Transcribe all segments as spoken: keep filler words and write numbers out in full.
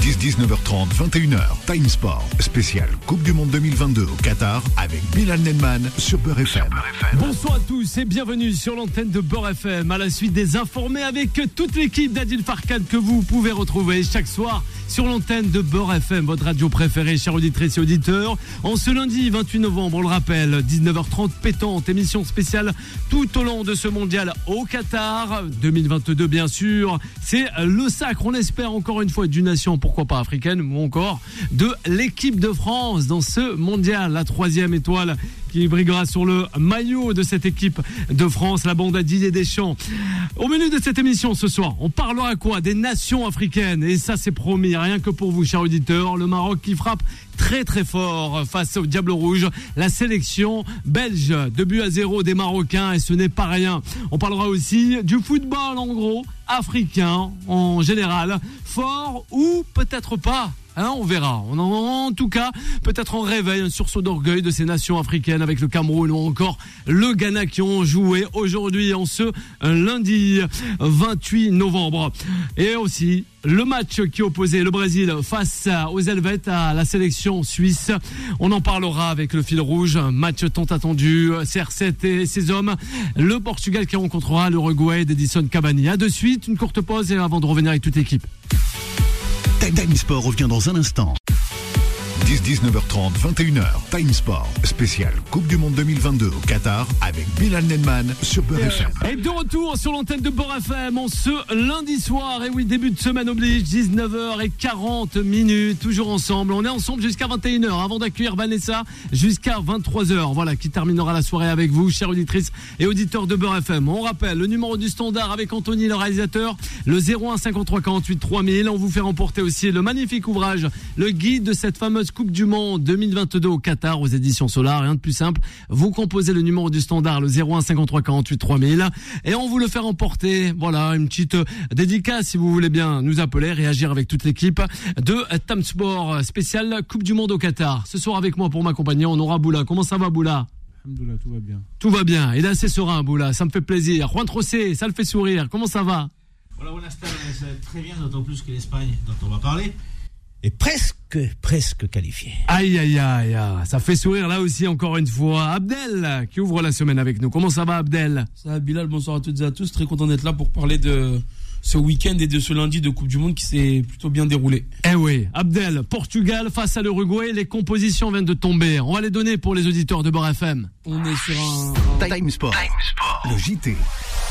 dix-neuf heures trente, vingt et une heures, Time Sport, spécial Coupe du Monde deux mille vingt-deux au Qatar avec Bilal Nenman sur Beurre F M. Bonsoir à tous et bienvenue sur l'antenne de Beurre F M à la suite des informés avec toute l'équipe d'Adil Farkan que vous pouvez retrouver chaque soir sur l'antenne de Beurre F M, votre radio préférée, chers auditrices et auditeurs. En ce lundi vingt-huit novembre, on le rappelle, dix-neuf heures trente pétante, émission spéciale tout au long de ce mondial au Qatar deux mille vingt-deux, bien sûr. C'est le sacre, on espère encore une fois, d'une nation, pourquoi pas africaine, ou encore de l'équipe de France dans ce mondial. La troisième étoile qui briguera sur le maillot de cette équipe de France, la bande à Didier Deschamps. Au menu de cette émission ce soir, on parlera quoi? Des nations africaines. Et ça, c'est promis, rien que pour vous, chers auditeurs. Le Maroc qui frappe très très fort face au Diable Rouge. La sélection belge, deux buts à zéro des Marocains, et ce n'est pas rien. On parlera aussi du football, en gros, africain, en général, fort ou peut-être pas. Hein, on verra. On en, en tout cas, peut-être on réveille un sursaut d'orgueil de ces nations africaines avec le Cameroun ou encore le Ghana qui ont joué aujourd'hui en ce lundi vingt-huit novembre. Et aussi le match qui opposait le Brésil face aux Helvètes à la sélection suisse. On en parlera avec le fil rouge. Un match tant attendu. C R sept et ses hommes. Le Portugal qui rencontrera l'Uruguay d'Edison Cavani. À de suite, une courte pause et avant de revenir avec toute l'équipe. Time Sport revient dans un instant. dix-neuf heures trente, vingt et une heures, Time Sport, spécial Coupe du Monde deux mille vingt-deux au Qatar avec Bilal Nenman sur Beurre F M. Et de retour sur l'antenne de Beurre F M en ce lundi soir. Et oui, début de semaine oblige, dix-neuf heures quarante minutes, toujours ensemble. On est ensemble jusqu'à vingt et une heures avant d'accueillir Vanessa jusqu'à vingt-trois heures. Voilà, qui terminera la soirée avec vous, chères auditrices et auditeurs de Beurre F M. On rappelle le numéro du standard avec Anthony, le réalisateur, le zéro un cinquante-trois quarante-huit trois mille. On vous fait remporter aussi le magnifique ouvrage, le guide de cette fameuse Coupe du Monde deux mille vingt-deux au Qatar aux éditions Solar. Rien de plus simple, vous composez le numéro du standard, le zéro un cinquante-trois quarante-huit trois mille, et on vous le fait remporter. Voilà, une petite dédicace si vous voulez bien nous appeler, réagir avec toute l'équipe de Time Sport spécial Coupe du Monde au Qatar. Ce soir avec moi pour m'accompagner, on aura Boula. Comment ça va, Boula? Alhamdoulilah, tout va bien. Tout va bien, il est assez serein, Boula, ça me fait plaisir. Juan Trocé, ça le fait sourire. Comment ça va? Voilà, buenas tardes, très bien, d'autant plus que l'Espagne, dont on va parler, est presque, presque qualifié. Aïe, aïe, aïe, ça fait sourire là aussi encore une fois. Abdel, qui ouvre la semaine avec nous. Comment ça va, Abdel? Ça va, Bilal, bonsoir à toutes et à tous. Très content d'être là pour parler de ce week-end et de ce lundi de Coupe du Monde qui s'est plutôt bien déroulé. Eh oui, Abdel, Portugal face à l'Uruguay, les compositions viennent de tomber. On va les donner pour les auditeurs de Beurre F M. On est sur un... Time Sport, Time Sport. Le J T.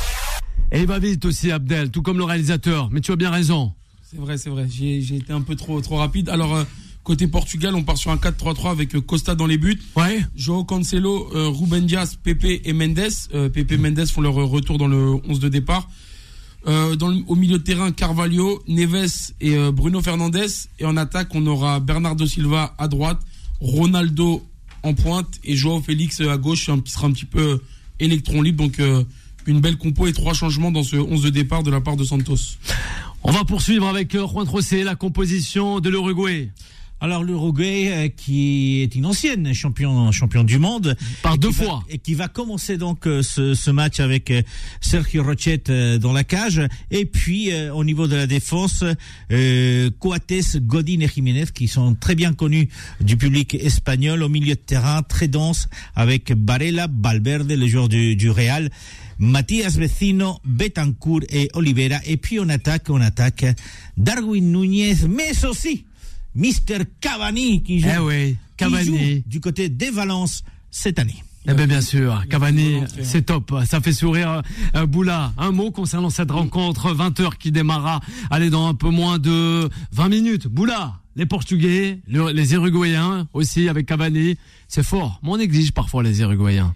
Et il va vite aussi, Abdel, tout comme le réalisateur. Mais tu as bien raison. C'est vrai, c'est vrai. J'ai, j'ai été un peu trop, trop rapide. Alors, euh, côté Portugal, on part sur un quatre trois trois avec euh, Costa dans les buts. Ouais. João Cancelo, euh, Ruben Dias, Pepe et Mendes. Euh, Pepe et Mendes font leur retour dans le onze de départ. Euh, dans le, au milieu de terrain, Carvalho, Neves et euh, Bruno Fernandes. Et en attaque, on aura Bernardo Silva à droite, Ronaldo en pointe et João Félix à gauche, qui sera un petit peu électron libre. Donc, euh, une belle compo et trois changements dans ce onze de départ de la part de Santos. On va poursuivre avec Juan Trocé, la composition de l'Uruguay. Alors l'Uruguay euh, qui est une ancienne champion champion du monde par deux va, fois et qui va commencer donc euh, ce, ce match avec euh, Sergio Rochet euh, dans la cage et puis euh, au niveau de la défense euh, Coates, Godin et Jiménez qui sont très bien connus du public espagnol au milieu de terrain très dense avec Barella, Valverde, le joueur du, du Real, Matías Vecino, Betancourt et Oliveira, et puis on attaque on attaque Darwin Núñez mais aussi Mister Cavani qui joue, eh oui, Cavani. Qui joue du côté des Valence cette année. Eh bien, bien sûr, Cavani, c'est top, ça fait sourire. euh, Boula, un mot concernant cette rencontre vingt heures qui démarra, allez, dans un peu moins de vingt minutes. Boula, les Portugais, le, les Uruguayens aussi avec Cavani, c'est fort, mais on néglige parfois les Uruguayens.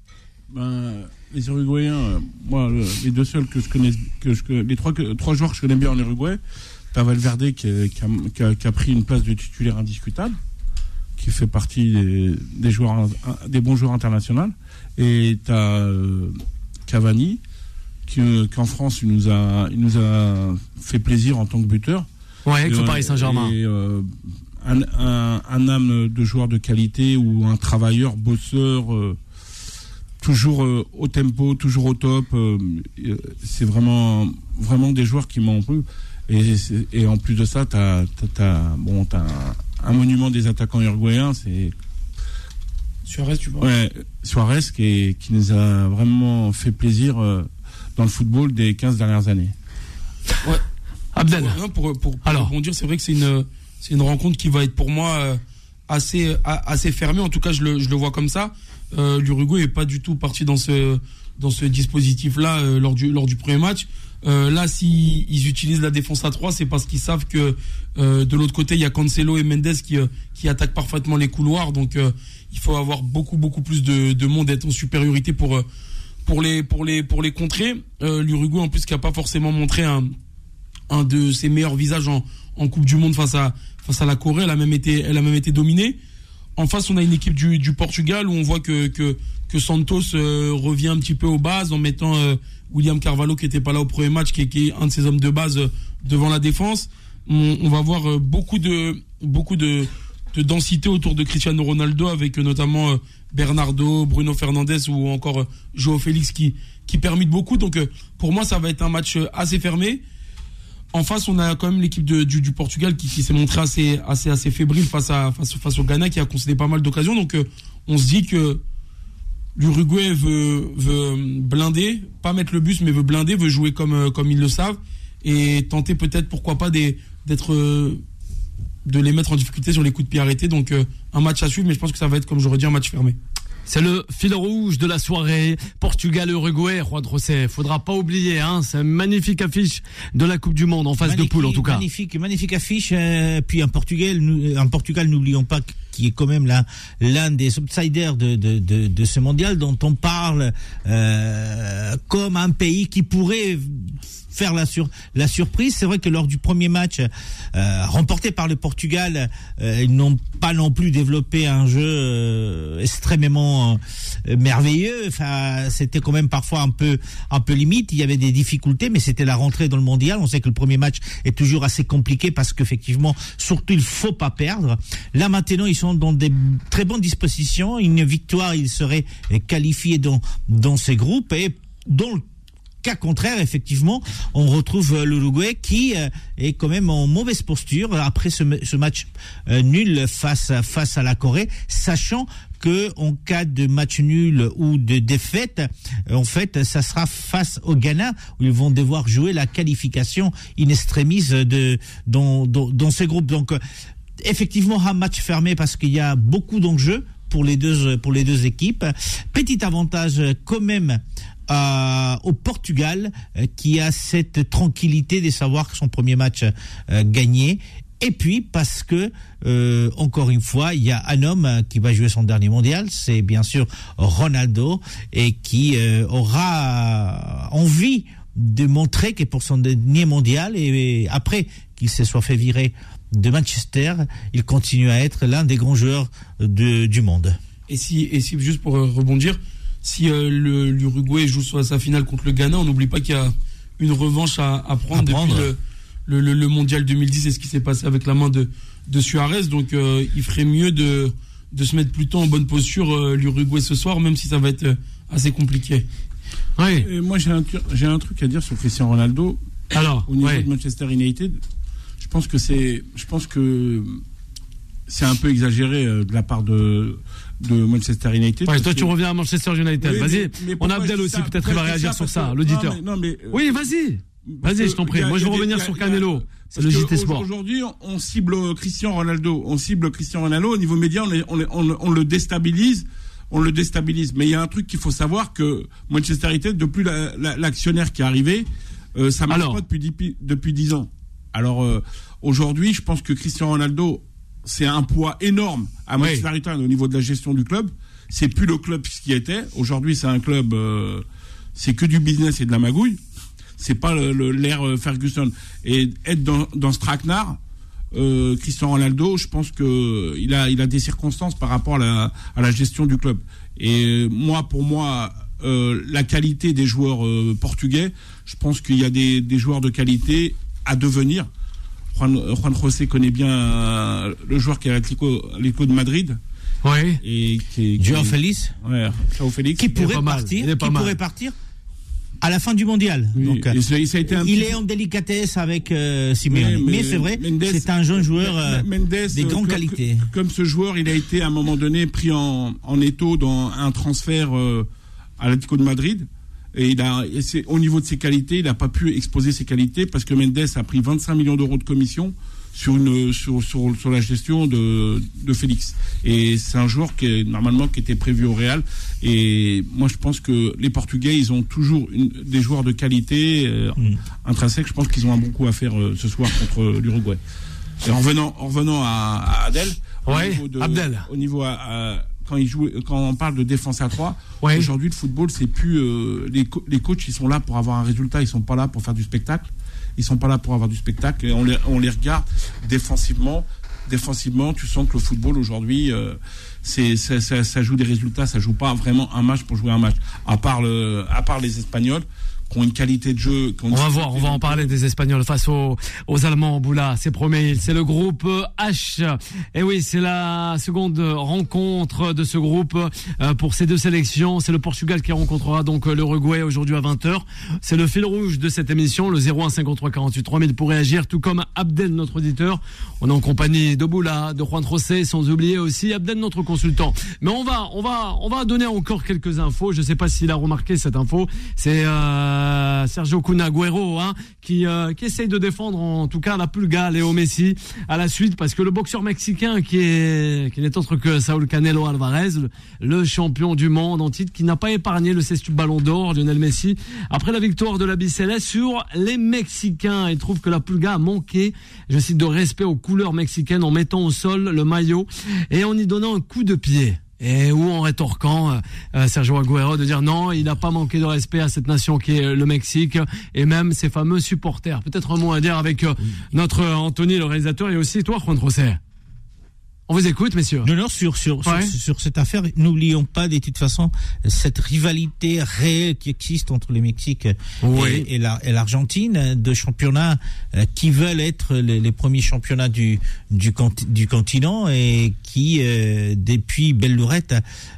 Ben, les Uruguayens, euh, moi, le, les deux seuls que je connais, que je, les trois, que, trois joueurs que je connais bien en Uruguay, t'as Valverde qui a, qui, a, qui, a, qui a pris une place de titulaire indiscutable, qui fait partie des, des joueurs, des bons joueurs internationaux, et t'as euh, Cavani qui, euh, qu'en France il nous a, il nous a fait plaisir en tant que buteur. Ouais, avec le Paris Saint-Germain. Et, euh, un, un, un âme de joueur de qualité ou un travailleur, bosseur. Euh, toujours euh, au tempo, toujours au top. Euh, c'est vraiment, vraiment des joueurs qui m'ont plu. Et, et en plus de ça, t'as, t'as, t'as, bon, t'as un, un monument des attaquants uruguayens, c'est Suarez, tu vois. Ouais, Suarez qui, est, qui nous a vraiment fait plaisir euh, dans le football des quinze dernières années. Ouais. Abdel. Pour, pour, pour, pour Alors. rebondir, c'est vrai que c'est une, c'est une rencontre qui va être pour moi euh, assez, assez fermée. En tout cas, je le, je le vois comme ça. Euh, L'Uruguay n'est pas du tout parti dans ce, dans ce dispositif-là euh, lors, du, lors du premier match. Euh, là, s'ils ils utilisent la défense à trois, c'est parce qu'ils savent que euh, de l'autre côté, il y a Cancelo et Mendes qui, euh, qui attaquent parfaitement les couloirs. Donc, euh, il faut avoir beaucoup, beaucoup plus de, de monde, être en supériorité pour, pour, les, pour, les, pour les contrer. Euh, L'Uruguay, en plus, qui n'a pas forcément montré un, un de ses meilleurs visages en, en Coupe du Monde face à, face à la Corée. Elle a même été, elle a même été dominée. En face, on a une équipe du, du Portugal où on voit que, que, que Santos euh, revient un petit peu aux bases en mettant euh, William Carvalho qui n'était pas là au premier match, qui est, qui est un de ses hommes de base euh, devant la défense. On, on va voir euh, beaucoup de beaucoup de, de densité autour de Cristiano Ronaldo avec euh, notamment euh, Bernardo, Bruno Fernandes ou encore euh, João Félix qui qui permettent beaucoup. Donc euh, pour moi, ça va être un match euh, assez fermé. En face, on a quand même l'équipe de, du, du Portugal qui, qui s'est montrée assez, assez, assez fébrile face, à, face, face au Ghana, qui a concédé pas mal d'occasions. Donc, euh, on se dit que l'Uruguay veut, veut blinder, pas mettre le bus, mais veut blinder, veut jouer comme, euh, comme ils le savent et tenter peut-être, pourquoi pas, des, d'être, euh, de les mettre en difficulté sur les coups de pied arrêtés. Donc, euh, un match à suivre, mais je pense que ça va être, comme j'aurais dit, un match fermé. C'est le fil rouge de la soirée. Portugal-Uruguay, Juan José. Faudra pas oublier, hein. C'est une magnifique affiche de la Coupe du Monde en phase magnifique, de poule, en tout cas. Magnifique, magnifique affiche. Euh, puis en Portugal, nous, en Portugal, n'oublions pas qui est quand même là l'un des outsiders de, de, de, de ce mondial dont on parle euh, comme un pays qui pourrait faire la, sur, la surprise. C'est vrai que lors du premier match euh, remporté par le Portugal, euh, ils n'ont pas non plus développé un jeu euh, extrêmement euh, merveilleux. Enfin, c'était quand même parfois un peu un peu limite. Il y avait des difficultés, mais c'était la rentrée dans le mondial. On sait que le premier match est toujours assez compliqué parce qu'effectivement, surtout, il faut pas perdre. Là maintenant, ils sont dans des très bonnes dispositions. Une victoire, ils seraient qualifiés dans dans ces groupes et dans le cas contraire, effectivement, on retrouve l'Uruguay qui euh, est quand même en mauvaise posture après ce, ce match euh, nul face face à la Corée, sachant que en cas de match nul ou de défaite, en fait, ça sera face au Ghana où ils vont devoir jouer la qualification in extremis de dans dans, dans ces groupes. Donc, euh, effectivement, un match fermé parce qu'il y a beaucoup d'enjeux pour les deux pour les deux équipes. Petit avantage quand même Euh, au Portugal euh, qui a cette tranquillité de savoir que son premier match euh, gagné, et puis parce que euh, encore une fois il y a un homme qui va jouer son dernier mondial, c'est bien sûr Ronaldo, et qui euh, aura envie de montrer que pour son dernier mondial et, et après qu'il se soit fait virer de Manchester, il continue à être l'un des grands joueurs de, du monde. Et si, et si juste pour rebondir, si euh, le, l'Uruguay joue sur sa finale contre le Ghana, on n'oublie pas qu'il y a une revanche à, à prendre, à prendre. Depuis le, le, le mondial deux mille dix, c'est ce qui s'est passé avec la main de, de Suarez. Donc euh, il ferait mieux de, de se mettre plutôt en bonne posture euh, l'Uruguay ce soir, même si ça va être assez compliqué. Oui. Et moi j'ai un, j'ai un truc à dire sur Cristiano Ronaldo. Alors, au niveau ouais. de Manchester United, je pense que c'est, je pense que c'est un peu exagéré euh, de la part de de Manchester United. Ouais, toi tu que... reviens à Manchester United. Oui, vas-y, mais, mais on a Abdel aussi, peut-être il va réagir sur ça, l'auditeur. Non, mais, non, mais, euh, oui, vas-y. Vas-y, je t'en prie. Moi, je vais revenir sur Canelo. C'est le J T Sport. Aujourd'hui, on cible Cristiano Ronaldo. On cible Cristiano Ronaldo. Au niveau média, on, est, on, est, on, on le déstabilise. On le déstabilise. Mais il y a un truc qu'il faut savoir, que Manchester United, depuis la, la, l'actionnaire qui est arrivé, euh, ça marche pas depuis dix, depuis dix ans. Alors, euh, aujourd'hui, je pense que Cristiano Ronaldo, c'est un poids énorme à Manchester United oui. au niveau de la gestion du club. C'est plus le club ce qui était. Aujourd'hui, c'est un club, euh, c'est que du business et de la magouille. C'est pas le, le, l'ère Ferguson. Et être dans, dans ce traquenard, euh, Cristiano Ronaldo, je pense que il a, il a des circonstances par rapport à la, à la gestion du club. Et moi, pour moi, euh, la qualité des joueurs euh, portugais, je pense qu'il y a des, des joueurs de qualité à devenir. Juan, Juan José connaît bien euh, le joueur qui est à l'Atlético de Madrid. Oui. Et qui, qui João Félix. Ouais, João Félix. Qui pourrait partir. Qui mal. pourrait partir. à la fin du mondial. Oui, Donc, et ça, ça a été un il petit... est en délicatesse avec euh, Simeone. Mais, mais, mais c'est vrai, Mendes, c'est un jeune joueur euh, Mendes, des grandes comme, qualités. Comme ce joueur, il a été à un moment donné pris en, en étau dans un transfert euh, à l'Atlético de Madrid. Et il a, et c'est, au niveau de ses qualités, il n'a pas pu exposer ses qualités parce que Mendes a pris vingt-cinq millions d'euros de commission sur une sur sur, sur la gestion de de Félix. Et c'est un joueur qui est normalement qui était prévu au Real. Et moi je pense que les Portugais ils ont toujours une, des joueurs de qualité euh, mm. intrinsèques. Je pense qu'ils ont un bon coup à faire euh, ce soir contre l'Uruguay. Et en revenant en revenant à, à Adel, au ouais, niveau de, Abdel. Au niveau à, à, quand il joue, quand on parle de défense à trois, ouais. Aujourd'hui le football c'est plus euh, les co- les coachs ils sont là pour avoir un résultat, ils sont pas là pour faire du spectacle. Ils sont pas là pour avoir du spectacle et on les, on les regarde défensivement. Défensivement, tu sens que le football aujourd'hui, euh, c'est, ça, ça, ça joue des résultats, ça joue pas vraiment un match pour jouer un match. À part le, à part les Espagnols qui ont une qualité de jeu. On va voir, on va en parler des Espagnols face aux, aux Allemands. Boula, c'est promis, c'est le groupe H. Et oui, c'est la seconde rencontre de ce groupe euh, pour ces deux sélections. C'est le Portugal qui rencontrera donc l'Uruguay aujourd'hui à vingt heures. C'est le fil rouge de cette émission, le zéro un cinquante-trois quarante-huit trois mille pour réagir, tout comme Abdel, notre auditeur. On est en compagnie de Boula, de Juan José, sans oublier aussi Abdel, notre consultant. Mais on va, on va, on va donner encore quelques infos. Je sais pas s'il a remarqué cette info. C'est euh, Sergio Kun Agüero, hein, qui euh, qui essaye de défendre en tout cas la Pulga, Léo Messi à la suite, parce que le boxeur mexicain qui est qui n'est autre que Saúl Canelo Alvarez, le, le champion du monde en titre, qui n'a pas épargné le sextuple Ballon d'Or, Lionel Messi, après la victoire de la Bicéleste sur les Mexicains. Il trouve que la Pulga a manqué, je cite, de respect aux couleurs mexicaines en mettant au sol le maillot et en y donnant un coup de pied. Et ou en rétorquant euh, Sergio Agüero de dire non, il n'a pas manqué de respect à cette nation qui est le Mexique et même ses fameux supporters. Peut-être un mot à dire avec euh, notre Anthony, le réalisateur, et aussi toi, Juan José. On vous écoute, messieurs. Non, non, sur, sur, ouais. sur, sur cette affaire, n'oublions pas de toute façon cette rivalité réelle qui existe entre le Mexique oui. et, et, la, et l'Argentine, de championnats euh, qui veulent être les, les premiers championnats du, du, du continent et qui, euh, depuis belle lurette,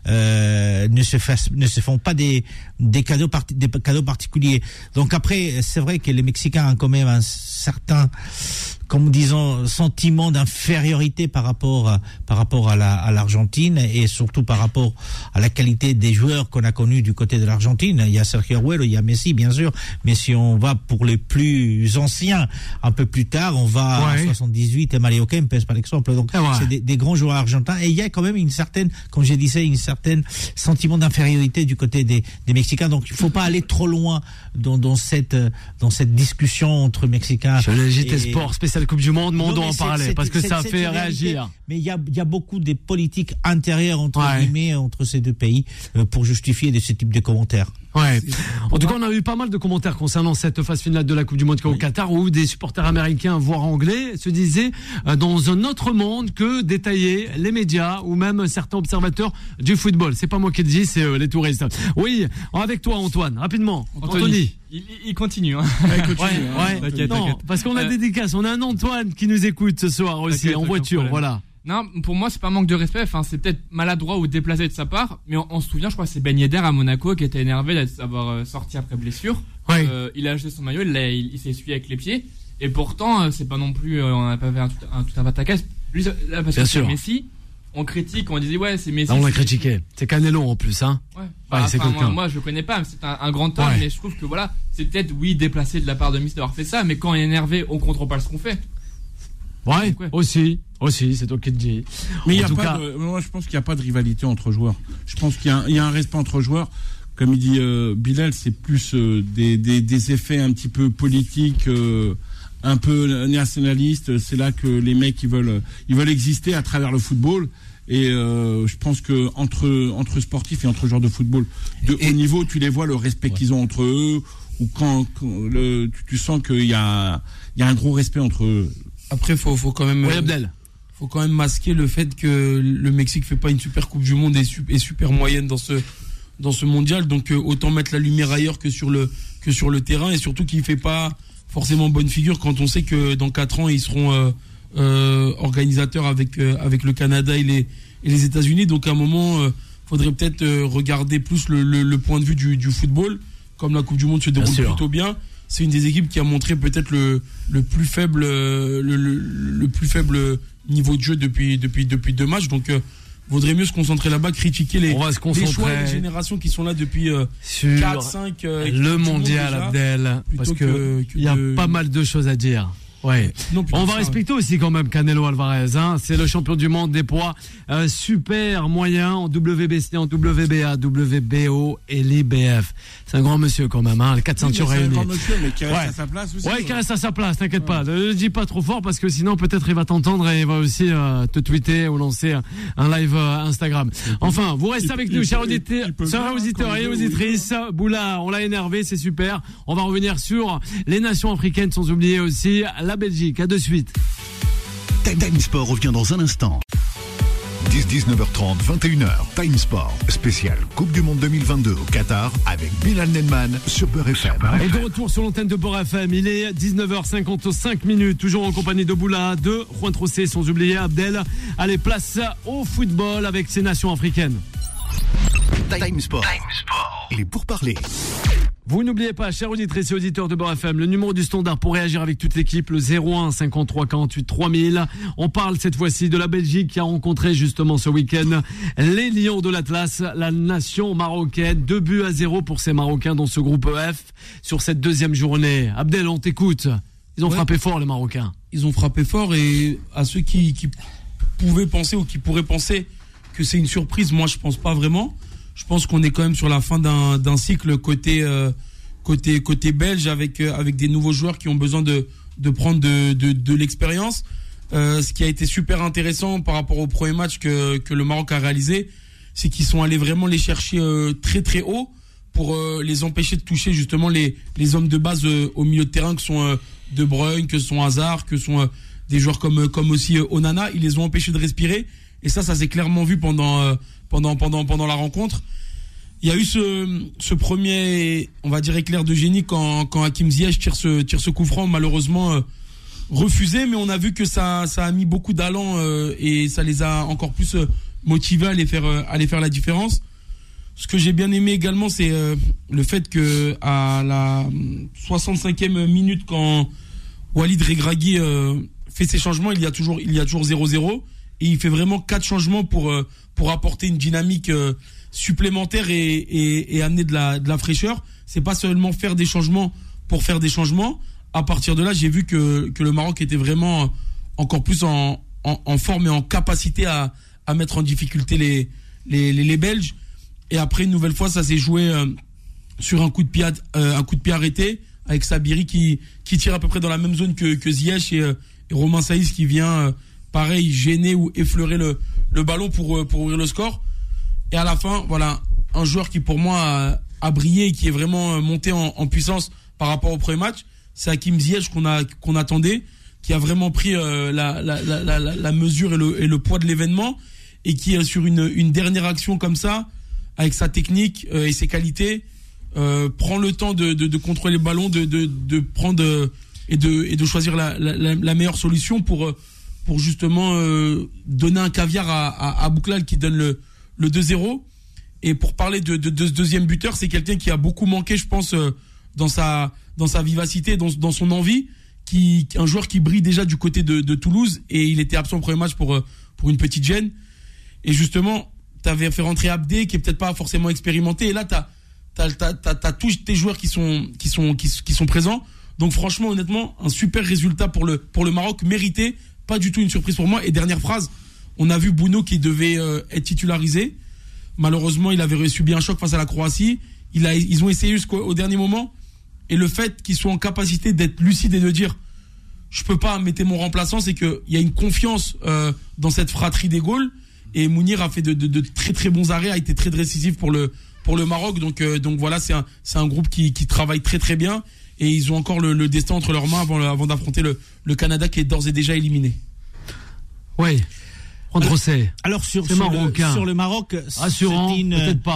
euh, ne se fassent, ne se font pas des, des cadeaux part, des cadeaux particuliers. Donc après, c'est vrai que les Mexicains ont quand même un certain, comme disons, sentiment d'infériorité par rapport à, par rapport à la, à l'Argentine et surtout par rapport à la qualité des joueurs qu'on a connus du côté de l'Argentine. Il y a Sergio Agüero, il y a Messi, bien sûr, mais si on va pour les plus anciens, un peu plus tard, on va ouais. à soixante-dix-huit et Mario Kempes, par exemple. Donc, ouais. c'est des, des grands joueurs argentins et il y a quand même une certaine, comme je disais, une certaine sentiment d'infériorité du côté des, des Mexicains. Donc, il faut pas aller trop loin dans, dans cette, dans cette discussion entre Mexicains. Sur le J T Sport spécial Coupe du Monde, on doit en parler parce que ça fait réagir. Mais il y a, il y a beaucoup de politiques intérieures entre ouais. guillemets entre ces deux pays euh, pour justifier de ce type de commentaires. Ouais. En tout cas, on a eu pas mal de commentaires concernant cette phase finale de la Coupe du Monde oui. au Qatar, où des supporters américains, voire anglais, se disaient euh, dans un autre monde que détailler les médias ou même certains observateurs du football. C'est pas moi qui le dis, c'est euh, les touristes. Oui, avec toi, Antoine, rapidement. Anthony. Anthony. Il, il continue. Hein. Ouais, il continue. Ouais, ouais. T'inquiète, non, t'inquiète. Parce qu'on a euh... dédicace. On a un Antoine qui nous écoute ce soir aussi t'inquiète, en voiture. Voilà. Non, pour moi, c'est pas un manque de respect. Enfin, c'est peut-être maladroit ou déplacé de sa part. Mais on, on se souvient, je crois, c'est Ben Yedder à Monaco qui était énervé d'avoir sorti après blessure. Ouais. Euh, il a acheté son maillot, il, il, il s'est essuyé avec les pieds. Et pourtant, euh, c'est pas non plus, euh, on n'a pas fait un, tout un, tout un pataquès. Lui, là, parce Bien que sûr. C'est Messi, on critique, on disait ouais, c'est Messi. Là, on l'a critiqué. C'est Canelo en plus, hein. Ouais. Bah, ouais c'est moi, moi, je le connais pas. C'est un, un grand homme, ouais. mais je trouve que voilà, c'est peut-être oui déplacé de la part de Messi d'avoir fait ça, mais quand on est énervé, on contrôle pas ce qu'on fait. Ouais, ouais, aussi, aussi, c'est toi qui te dis. Mais il y a pas cas... de, moi, je pense qu'il n'y a pas de rivalité entre joueurs. Je pense qu'il y a un, il y a un respect entre joueurs. Comme il dit euh, Bilal, c'est plus euh, des, des, des effets un petit peu politiques, euh, un peu nationalistes. C'est là que les mecs ils veulent, ils veulent exister à travers le football. Et euh, je pense que entre entre sportifs et entre joueurs de football de et, haut niveau, tu les vois le respect ouais. qu'ils ont entre eux, ou quand, quand le, tu, tu sens qu'il y a il y a un gros respect entre eux. Après, faut faut quand même. Oui, Abdel. Faut quand même masquer le fait que le Mexique fait pas une super Coupe du Monde et, su, et super moyenne dans ce dans ce mondial. Donc euh, autant mettre la lumière ailleurs que sur le que sur le terrain, et surtout qu'il fait pas forcément bonne figure quand on sait que dans quatre ans ils seront euh, euh, organisateurs avec euh, avec le Canada et les et les États-Unis. Donc à un moment, euh, faudrait peut-être euh, regarder plus le, le le point de vue du du football comme la Coupe du Monde se déroule bien plutôt bien, c'est une des équipes qui a montré peut-être le, le plus faible le, le, le plus faible niveau de jeu depuis, depuis, depuis deux matchs. Donc, euh, vaudrait mieux se concentrer là-bas, critiquer les, On va se concentrer les choix et les générations qui sont là depuis euh, sur quatre, cinq euh, le mondial, déjà, Abdel, parce que, que, que il y a de... pas mal de choses à dire. Ouais. Non, On va ça, respecter aussi quand même Canelo Alvarez. Hein. C'est le champion du monde des poids euh, super moyen en W B C, en W B A, W B O et l'I B F. C'est un grand monsieur quand même, hein, les quatre Oui, ceintures mais c'est un réunies. grand monsieur, mais qui reste Ouais. à sa place aussi. Ouais, qui quoi. reste à sa place, t'inquiète pas. Ne le dis pas trop fort parce que sinon peut-être il va t'entendre et il va aussi euh, te tweeter ou lancer un, un live euh, Instagram. Enfin, vous restez il- avec il nous, peut- chers il- auditeurs, il peut chers bien, auditeurs quand et il veut, auditrices. Boula, on l'a énervé, c'est super. On va revenir sur les nations africaines sans oublier aussi la Belgique. À de suite. Time Sport revient dans un instant. dix dix-neuf heures trente, vingt et une heures. Time Sport, spécial Coupe du Monde deux mille vingt-deux au Qatar avec Bilal Nenman sur Beurre F M. Et de retour sur l'antenne de Beurre F M, il est dix-neuf heures cinquante-cinq minutes, toujours en compagnie de Boula, de Juan Trossé, sans oublier Abdel. Allez, place au football avec ces nations africaines. Time Sport. Il est pour parler. Vous n'oubliez pas, chers auditrices et auditeurs de Beurre F M, le numéro du standard pour réagir avec toute l'équipe, le zéro un cinquante-trois quarante-huit trois mille. On parle cette fois-ci de la Belgique qui a rencontré justement ce week-end les Lions de l'Atlas, la nation marocaine. Deux buts à zéro pour ces Marocains dans ce groupe F sur cette deuxième journée. Abdel, on t'écoute. Ils ont Ouais. frappé fort, les Marocains. Ils ont frappé fort et à ceux qui, qui pouvaient penser ou qui pourraient penser que c'est une surprise, moi je pense pas vraiment. Je pense qu'on est quand même sur la fin d'un, d'un cycle côté, euh, côté, côté belge avec, euh, avec des nouveaux joueurs qui ont besoin de, de prendre de, de, de l'expérience. Euh, ce qui a été super intéressant par rapport au premier match que, que le Maroc a réalisé, c'est qu'ils sont allés vraiment les chercher euh, très très haut pour euh, les empêcher de toucher justement les, les hommes de base euh, au milieu de terrain que sont euh, De Bruyne, que sont Hazard, que sont euh, des joueurs comme, comme aussi euh, Onana. Ils les ont empêchés de respirer et ça, ça s'est clairement vu pendant... Euh, pendant pendant pendant la rencontre. Il y a eu ce ce premier, on va dire, éclair de génie quand quand Hakim Ziyech tire ce tire ce coup franc, malheureusement euh, refusé, mais on a vu que ça ça a mis beaucoup d'allant euh, et ça les a encore plus euh, motivés à aller faire euh, à aller faire la différence. Ce que j'ai bien aimé également, c'est euh, le fait que à la soixante-cinquième minute, quand Walid Regragui euh, fait ses changements, il y a toujours il y a toujours zéro zéro. Et il fait vraiment quatre changements pour euh, pour apporter une dynamique euh, supplémentaire et, et, et amener de la de la fraîcheur. C'est pas seulement faire des changements pour faire des changements. À partir de là, j'ai vu que que le Maroc était vraiment encore plus en en, en forme et en capacité à à mettre en difficulté les les les, les Belges. Et après, une nouvelle fois, ça s'est joué euh, sur un coup de pied euh, un coup de pied arrêté avec Sabiri qui qui tire à peu près dans la même zone que que Ziyech et, euh, et Romain Saïs qui vient euh, pareil, gêner ou effleurer le, le ballon pour, pour ouvrir le score. Et à la fin, voilà, un joueur qui pour moi a, a brillé et qui est vraiment monté en, en puissance par rapport au premier match, c'est Hakim Ziyech qu'on a qu'on attendait, qui a vraiment pris euh, la, la, la, la, la mesure et le, et le poids de l'événement et qui est sur une, une dernière action comme ça, avec sa technique euh, et ses qualités, euh, prend le temps de, de, de contrôler le ballon, de, de, de prendre euh, et, de, et de choisir la, la, la meilleure solution pour... Euh, pour justement euh, donner un caviar à, à, à Bouklal qui donne le, le deux zéro. Et pour parler de, de, de ce deuxième buteur, c'est quelqu'un qui a beaucoup manqué, je pense, euh, dans sa dans sa vivacité, dans, dans son envie, qui un joueur qui brille déjà du côté de, de Toulouse, et il était absent au premier match pour, pour une petite gêne. Et justement, tu avais fait rentrer Abdé, qui est peut-être pas forcément expérimenté, et là, tu as t'as, t'as, t'as, t'as tous tes joueurs qui sont, qui sont, qui, qui sont présents. Donc franchement, honnêtement, un super résultat pour le, pour le Maroc, mérité. Pas du tout une surprise pour moi. Et dernière phrase, on a vu Bouno qui devait euh, être titularisé. Malheureusement, il avait subi un choc face à la Croatie. Il a, ils ont essayé jusqu'au dernier moment. Et le fait qu'ils soient en capacité d'être lucides et de dire je peux pas mettre mon remplaçant, c'est qu'il y a une confiance euh, dans cette fratrie des Gaules. Et Mounir a fait de, de, de très très bons arrêts, a été très décisif pour le, pour le Maroc. Donc, euh, donc voilà, c'est un, c'est un groupe qui, qui travaille très très bien. Et ils ont encore le, le destin entre leurs mains avant, avant d'affronter le, le Canada qui est d'ores et déjà éliminé. Oui. Alors, alors sur, sur, sur, le, sur le Maroc, rassurant, une, peut-être pas.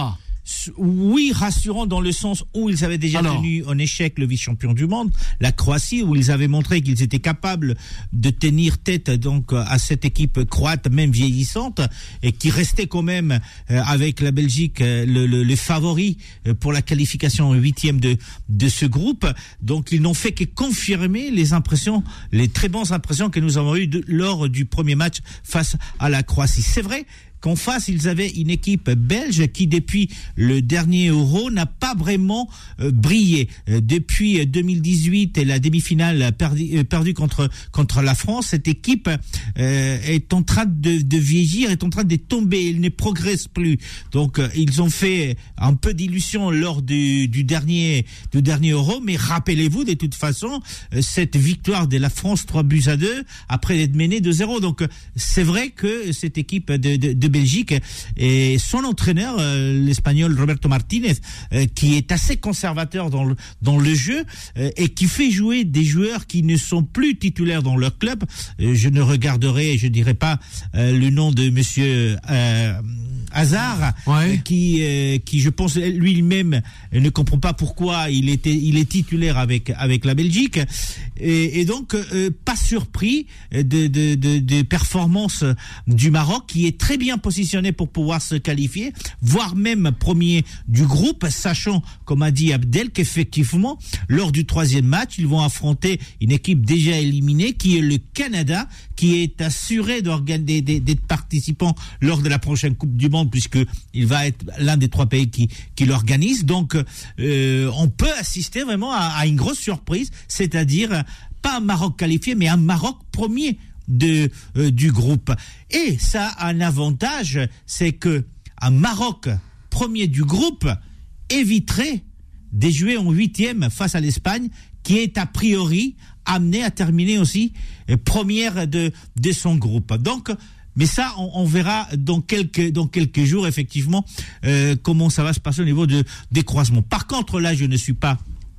oui, rassurant dans le sens où ils avaient déjà Alors. tenu en échec le vice-champion du monde, la Croatie, où ils avaient montré qu'ils étaient capables de tenir tête donc à cette équipe croate, même vieillissante, et qui restait quand même euh, avec la Belgique euh, le, le, le favori pour la qualification en huitième de de ce groupe. Donc ils n'ont fait que confirmer les impressions, les très bonnes impressions que nous avons eues de, lors du premier match face à la Croatie. C'est vrai qu'en face, ils avaient une équipe belge qui, depuis le dernier Euro, n'a pas vraiment euh, brillé. Euh, depuis deux mille dix-huit et la demi-finale perdue euh, perdu contre contre la France, cette équipe euh, est en train de, de vieillir, est en train de tomber. Elle ne progresse plus. Donc, euh, ils ont fait un peu d'illusion lors du, du dernier du dernier Euro, mais rappelez-vous, de toute façon, euh, cette victoire de la France trois buts à deux après être menée deux zéro. Donc, euh, c'est vrai que cette équipe de, de, de Belgique et son entraîneur, euh, l'espagnol Roberto Martinez, euh, qui est assez conservateur dans le, dans le jeu euh, et qui fait jouer des joueurs qui ne sont plus titulaires dans leur club. Euh, je ne regarderai, je dirais pas euh, le nom de monsieur euh, Hazard, ouais. qui, euh, qui, je pense, lui-même ne comprend pas pourquoi il était, il est titulaire avec avec la Belgique, et, et donc euh, pas surpris de de de, de performances du Maroc, qui est très bien positionné pour pouvoir se qualifier, voire même premier du groupe, sachant, comme a dit Abdel, qu'effectivement, lors du troisième match, ils vont affronter une équipe déjà éliminée, qui est le Canada, qui est assuré d'être participant lors de la prochaine Coupe du Monde, puisque il va être l'un des trois pays qui, qui l'organise. Donc, euh, on peut assister vraiment à, à une grosse surprise, c'est-à-dire pas un Maroc qualifié, mais un Maroc premier de euh, du groupe. Et ça a un avantage, c'est que un Maroc premier du groupe éviterait de jouer en huitième face à l'Espagne, qui est a priori amené à terminer aussi euh, première de de son groupe. Donc, mais ça, on, on verra dans quelques dans quelques jours effectivement euh, comment ça va se passer au niveau de des croisements. Par contre, là, je ne suis pas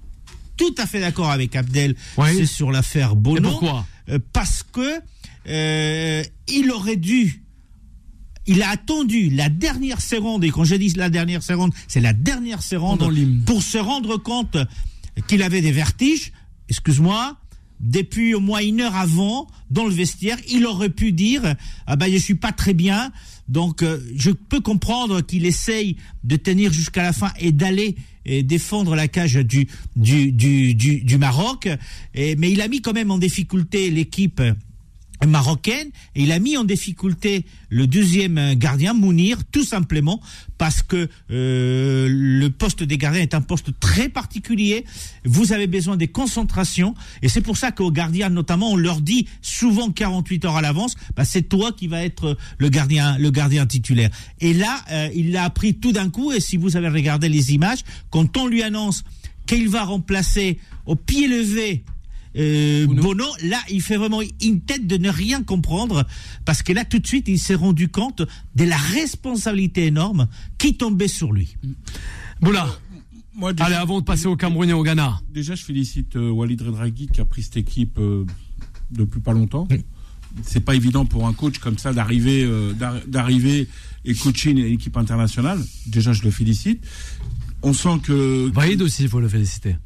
tout à fait d'accord avec Abdel. Oui. C'est sur l'affaire Bono. Et pourquoi ? euh, Parce que euh, il aurait dû, il a attendu la dernière seconde, et quand je dis la dernière seconde, c'est la dernière seconde pour se rendre compte qu'il avait des vertiges. Excuse-moi. Depuis au moins une heure avant, dans le vestiaire, il aurait pu dire ah ben je suis pas très bien. Donc euh, je peux comprendre qu'il essaye de tenir jusqu'à la fin et d'aller et défendre la cage du du du du, du Maroc. Et, mais il a mis quand même en difficulté l'équipe marocaine, et il a mis en difficulté le deuxième gardien, Mounir, tout simplement parce que euh, le poste des gardiens est un poste très particulier. Vous avez besoin de concentration, et c'est pour ça qu'aux gardiens notamment on leur dit souvent quarante-huit heures à l'avance, bah, c'est toi qui vas être le gardien le gardien titulaire. Et là euh, il l'a appris tout d'un coup, et si vous avez regardé les images, quand on lui annonce qu'il va remplacer au pied levé Euh, Bono, là, il fait vraiment une tête de ne rien comprendre, parce que là, tout de suite, il s'est rendu compte de la responsabilité énorme qui tombait sur lui. Boula, moi, déjà, allez, avant de passer au Cameroun et au Ghana. Déjà, je félicite euh, Walid Regragui qui a pris cette équipe euh, depuis pas longtemps. Oui. C'est pas évident pour un coach comme ça d'arriver, euh, d'arriver et coacher une équipe internationale. Déjà, je le félicite. On sent que... Vaïd aussi, il faut le féliciter.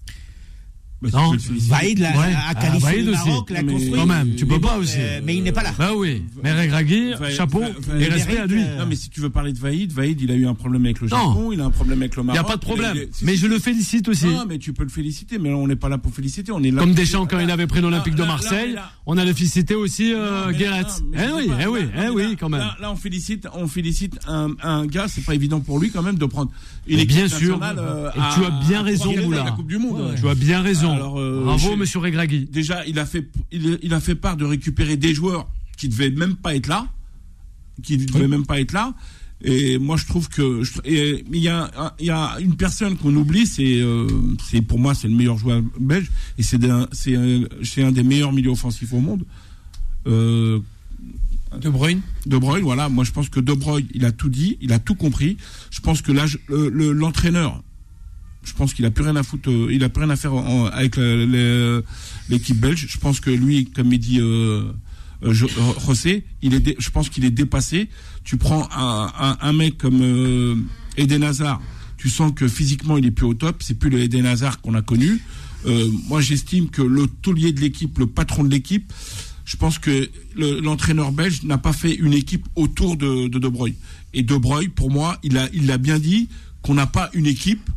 Bah, non, Vaïd l'a, ouais. a qualifié ah, le Maroc, l'a construit. Quand même, tu peux pas aussi. Euh, mais il n'est pas là. Bah oui. Mais Regragui, chapeau, Vaïd, et respect à lui. Non, mais si tu veux parler de Vaïd, Vaïd, il a eu un problème avec le Japon, non. il a un problème avec le Maroc. Il n'y a pas de problème. Il, mais je le félicite aussi. Non, mais tu peux le féliciter, mais on n'est pas là pour féliciter. On est là. Comme Deschamps, quand il avait pris l'Olympique de Marseille, là, là, on allait féliciter aussi euh, Guéret. Eh oui, eh oui, eh oui, quand même. Là, là, on félicite, on félicite un, un gars, c'est pas évident pour lui quand même de prendre une équipe bien sûr. Euh, et tu as bien raison, Moula. La Coupe du Monde. Tu as bien raison. Bravo, monsieur Regragui. Déjà, il a fait, il, il a fait part de récupérer des joueurs qui devaient même pas être là, qui devaient oui. même pas être là. Et moi, je trouve que, il y a, il y a une personne qu'on oublie, c'est, euh, c'est pour moi, c'est le meilleur joueur belge, et c'est, un, c'est, un, c'est un des meilleurs milieux offensifs au monde. Euh, De Bruyne. De Bruyne, voilà. Moi, je pense que De Bruyne, il a tout dit, il a tout compris. Je pense que là, je, le, le, l'entraîneur, je pense qu'il a plus rien à foutre, euh, il a plus rien à faire en, avec le, le, l'équipe belge. Je pense que lui, comme il dit euh, euh, José, il est, dé, je pense qu'il est dépassé. Tu prends un, un, un mec comme euh, Eden Hazard, tu sens que physiquement il est plus au top, c'est plus le Eden Hazard qu'on a connu. Euh, moi j'estime que le taulier de l'équipe, le patron de l'équipe, je pense que le, l'entraîneur belge n'a pas fait une équipe autour de De, de Bruyne. Et De Bruyne, pour moi, il a, il a bien dit qu'on n'a pas une équipe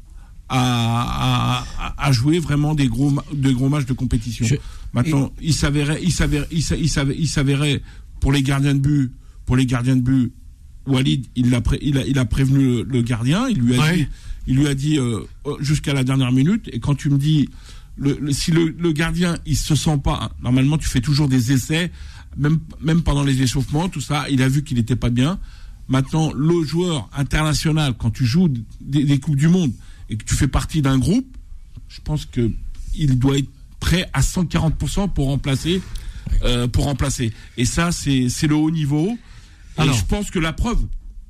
à, à, à jouer vraiment des gros, des gros matchs de compétition. Je... Maintenant, et... il s'avérait, il s'avérait, il s'avérait, il s'avérait pour les gardiens de but, pour les gardiens de but, Walid, il a, pré, il a, il a prévenu le, le gardien, il lui a ouais. dit, il lui a dit euh, jusqu'à la dernière minute. Et quand tu me dis, le, le, si le, le gardien il se sent pas, normalement tu fais toujours des essais, même, même pendant les échauffements, tout ça, il a vu qu'il était pas bien. Maintenant, le joueur international, quand tu joues des, des Coupes du Monde et que tu fais partie d'un groupe, je pense que il doit être prêt à cent quarante pour cent pour remplacer, euh, pour remplacer. Et ça, c'est, c'est le haut niveau. Et Alors, je pense que la preuve,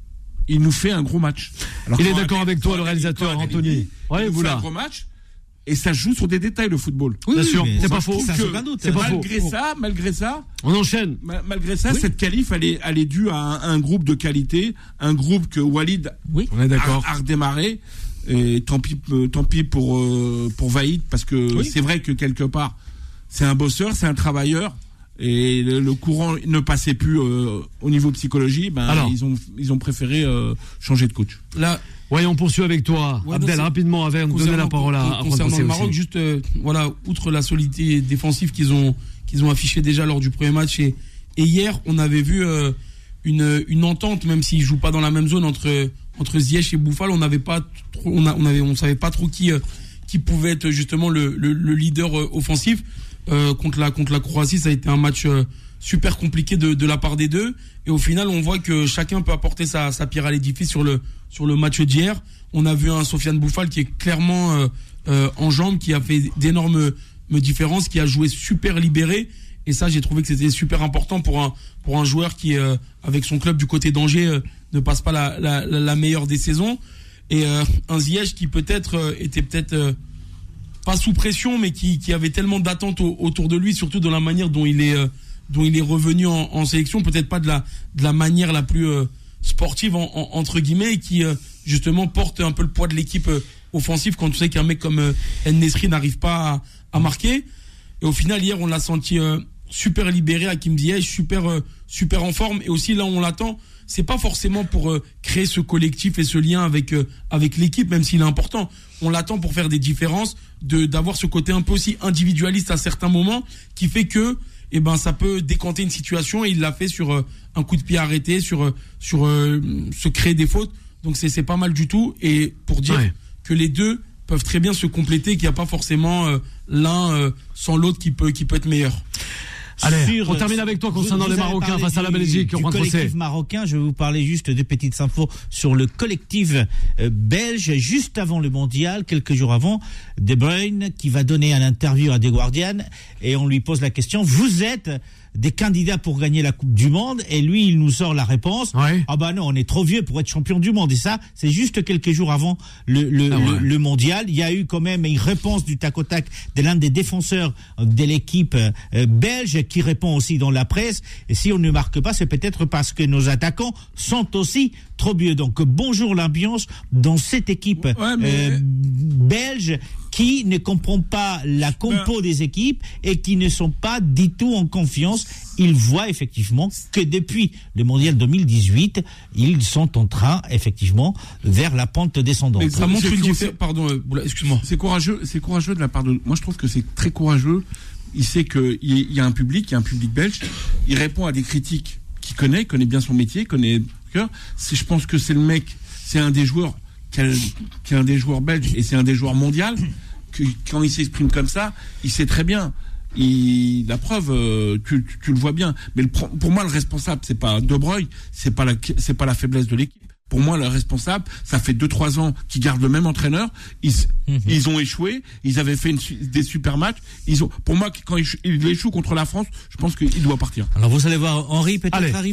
il nous fait un gros match. Alors, il est d'accord avec toi, le réalisateur Anthony. Oui, il nous fait un gros match. Et ça joue sur des détails, le football. Oui, bien sûr, c'est pas faux. C'est pas malgré faux. ça, malgré ça, on enchaîne. Ma, malgré ça, oui. cette qualif, elle est, elle est due à un, un groupe de qualité, un groupe que Walid oui. on est d'accord. A, a redémarré. Et tant pis, euh, tant pis pour euh, pour Vaïd, parce que oui. c'est vrai que quelque part, c'est un bosseur, c'est un travailleur. Et le, le courant ne passait plus euh, au niveau psychologie, ben Alors, ils ont ils ont préféré euh, changer de coach. Là, ouais, on poursuit avec toi, ouais, Abdel, rapidement, avant de donner la parole à, à concernant le Maroc, aussi. juste euh, voilà, outre la solidité défensive qu'ils ont qu'ils ont affiché déjà lors du premier match et et hier, on avait vu euh, une une entente, même s'ils jouent pas dans la même zone entre entre Ziyech et Bouffal, on n'avait pas trop, on a, on avait on savait pas trop qui euh, qui pouvait être justement le le, le leader euh, offensif. Euh, contre la contre la Croatie, ça a été un match euh, super compliqué de de la part des deux, et au final on voit que chacun peut apporter sa sa pierre à l'édifice sur le sur le match d'hier. On a vu un Sofiane Bouffal qui est clairement euh, euh, en jambes, qui a fait d'énormes différences, qui a joué super libéré, et ça j'ai trouvé que c'était super important pour un pour un joueur qui euh, avec son club du côté d'Angers euh, ne passe pas la la la meilleure des saisons, et euh, un Ziyech qui peut-être euh, était peut-être euh, pas sous pression, mais qui, qui avait tellement d'attentes au, autour de lui, surtout dans la manière dont il est, euh, dont il est revenu en, en sélection, peut-être pas de la, de la manière la plus euh, sportive en, en, entre guillemets, et qui euh, justement porte un peu le poids de l'équipe euh, offensive quand tu sais qu'un mec comme euh, En-Nesyri n'arrive pas à, à marquer. Et au final, hier, on l'a senti euh, super libéré, Hakim Ziyech, super, euh, super en forme, et aussi là où on l'attend, c'est pas forcément pour euh, créer ce collectif et ce lien avec euh, avec l'équipe, même s'il est important. On l'attend pour faire des différences, de d'avoir ce côté un peu aussi individualiste à certains moments, qui fait que eh ben ça peut décanter une situation, et il l'a fait sur euh, un coup de pied arrêté, sur euh, sur euh, se créer des fautes. Donc c'est c'est pas mal du tout, et pour dire ouais. que les deux peuvent très bien se compléter, qu'il n'y a pas forcément euh, l'un euh, sans l'autre qui peut qui peut être meilleur. Allez, sur, on termine avec toi concernant les Marocains face à la Belgique. Du, du collectif marocain, je vais vous parler juste de petites infos sur le collectif euh, belge. Juste avant le mondial, quelques jours avant, De Bruyne qui va donner un interview à The Guardian, et on lui pose la question, vous êtes des candidats pour gagner la Coupe du Monde, et lui il nous sort la réponse, ouais. ah bah non, on est trop vieux pour être champion du monde. Et ça, c'est juste quelques jours avant le, le, ah ouais. le, le mondial. Il y a eu quand même une réponse du tac au tac de l'un des défenseurs de l'équipe euh, belge, qui répond aussi dans la presse, et si on ne marque pas, c'est peut-être parce que nos attaquants sont aussi trop vieux. Donc bonjour l'ambiance dans cette équipe ouais, mais... euh, belge qui ne comprend pas la compo ben... des équipes et qui ne sont pas du tout en confiance. Ils voient effectivement que depuis le mondial deux mille dix-huit, ils sont en train effectivement vers la pente descendante. Mais ça montre une différence. Pardon, euh, excuse-moi. C'est courageux, c'est courageux de la part de. Moi, je trouve que c'est très courageux. Il sait qu'il y a un public, il y a un public belge. Il répond à des critiques qu'il connaît, connaît bien son métier, connaît. C'est, je pense que c'est le mec, c'est un des joueurs, qui, a, qui est un des joueurs belges, et c'est un des joueurs mondiaux, que quand il s'exprime comme ça, il sait très bien. Il, la preuve, euh, tu, tu, tu le vois bien. Mais le, pour moi, le responsable, c'est pas De Bruyne, c'est pas la, c'est pas la faiblesse de l'équipe. Pour moi, le responsable, ça fait deux trois ans qu'ils gardent le même entraîneur. Ils, mm-hmm. ils ont échoué. Ils avaient fait une, des super matchs. Ils ont, pour moi, quand ils, ils échouent contre la France, je pense qu'il doit partir. Alors vous allez voir Henri peut-être Allez. arriver.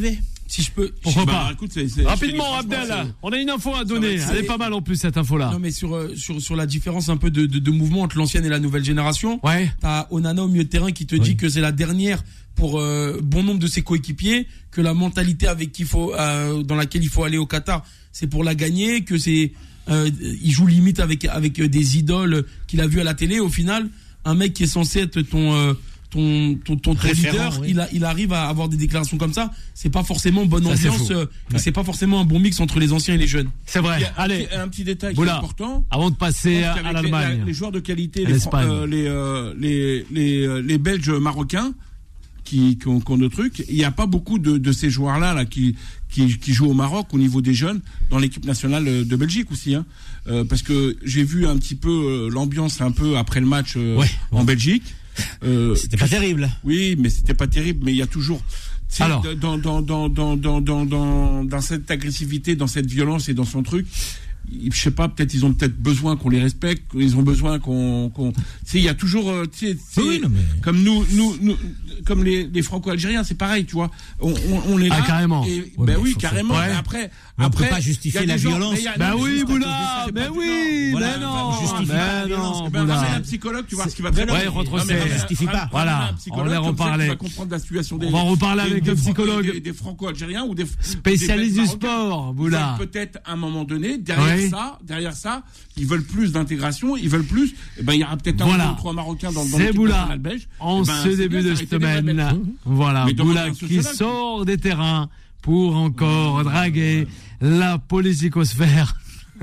Si je peux. Pourquoi je, pas bah, écoute, c'est, c'est, rapidement, Abdel, on a une info à donner. Elle est pas mal en plus, cette info-là. Non, mais sur, euh, sur, sur la différence un peu de, de, de mouvement entre l'ancienne et la nouvelle génération. Ouais. T'as Onana au milieu de terrain qui te oui. dit que c'est la dernière pour euh, bon nombre de ses coéquipiers, que la mentalité avec qu'il faut, euh, dans laquelle il faut aller au Qatar, c'est pour la gagner, que c'est, euh, il joue limite avec, avec des idoles qu'il a vues à la télé. Au final, un mec qui est censé être ton, euh, ton, ton, ton, ton leader, oui. il, a, il arrive à avoir des déclarations comme ça. C'est pas forcément bonne ça, ambiance, euh, ouais. c'est pas forcément un bon mix entre les anciens et les jeunes. C'est vrai. Allez, un, un petit détail qui est important. Avant de passer à, à l'Allemagne. Les, les joueurs de qualité, les, euh, les, euh, les, les, les Belges marocains, qui, qui ont, qui ont de trucs. Il n'y a pas beaucoup de, de ces joueurs-là là, qui, qui, qui jouent au Maroc au niveau des jeunes, dans l'équipe nationale de Belgique aussi. Hein. Euh, parce que j'ai vu un petit peu euh, l'ambiance un peu après le match euh, ouais, en ouais. Belgique. Euh, c'était pas terrible. Oui, mais c'était pas terrible. Mais il y a toujours... Alors, dans, dans, dans, dans, dans, dans, dans, dans cette agressivité, dans cette violence et dans son truc... Je sais pas, peut-être ils ont peut-être besoin qu'on les respecte, ils ont besoin qu'on, qu'on... tu sais, il y a toujours, tu sais, oui, mais... comme nous, nous, nous, comme les, les Franco-Algériens, c'est pareil, tu vois, on, on, on est là. Ah, carrément. Et, ouais, ben oui, carrément. Ouais. Mais après, mais on après, peut pas justifier la gens, violence. Ben oui, Boula, mais oui, mais non, mais non, ben ramène un psychologue, tu vois ce qui va très bien. Ouais, retrousser. Justifie pas. Voilà, on va reparler. On va comprendre la situation des. On va reparler avec le psychologue. Des Franco-Algériens ou des spécialistes du sport, Boula. Peut-être à un moment donné, derrière ça, derrière ça, ils veulent plus d'intégration, ils veulent plus. Eh ben, il y aura peut-être un voilà. ou trois Marocains dans, dans l'équipe nationale belge. En eh ben, ce début de semaine, voilà, Boula qui sort des terrains pour encore draguer la politicosphère.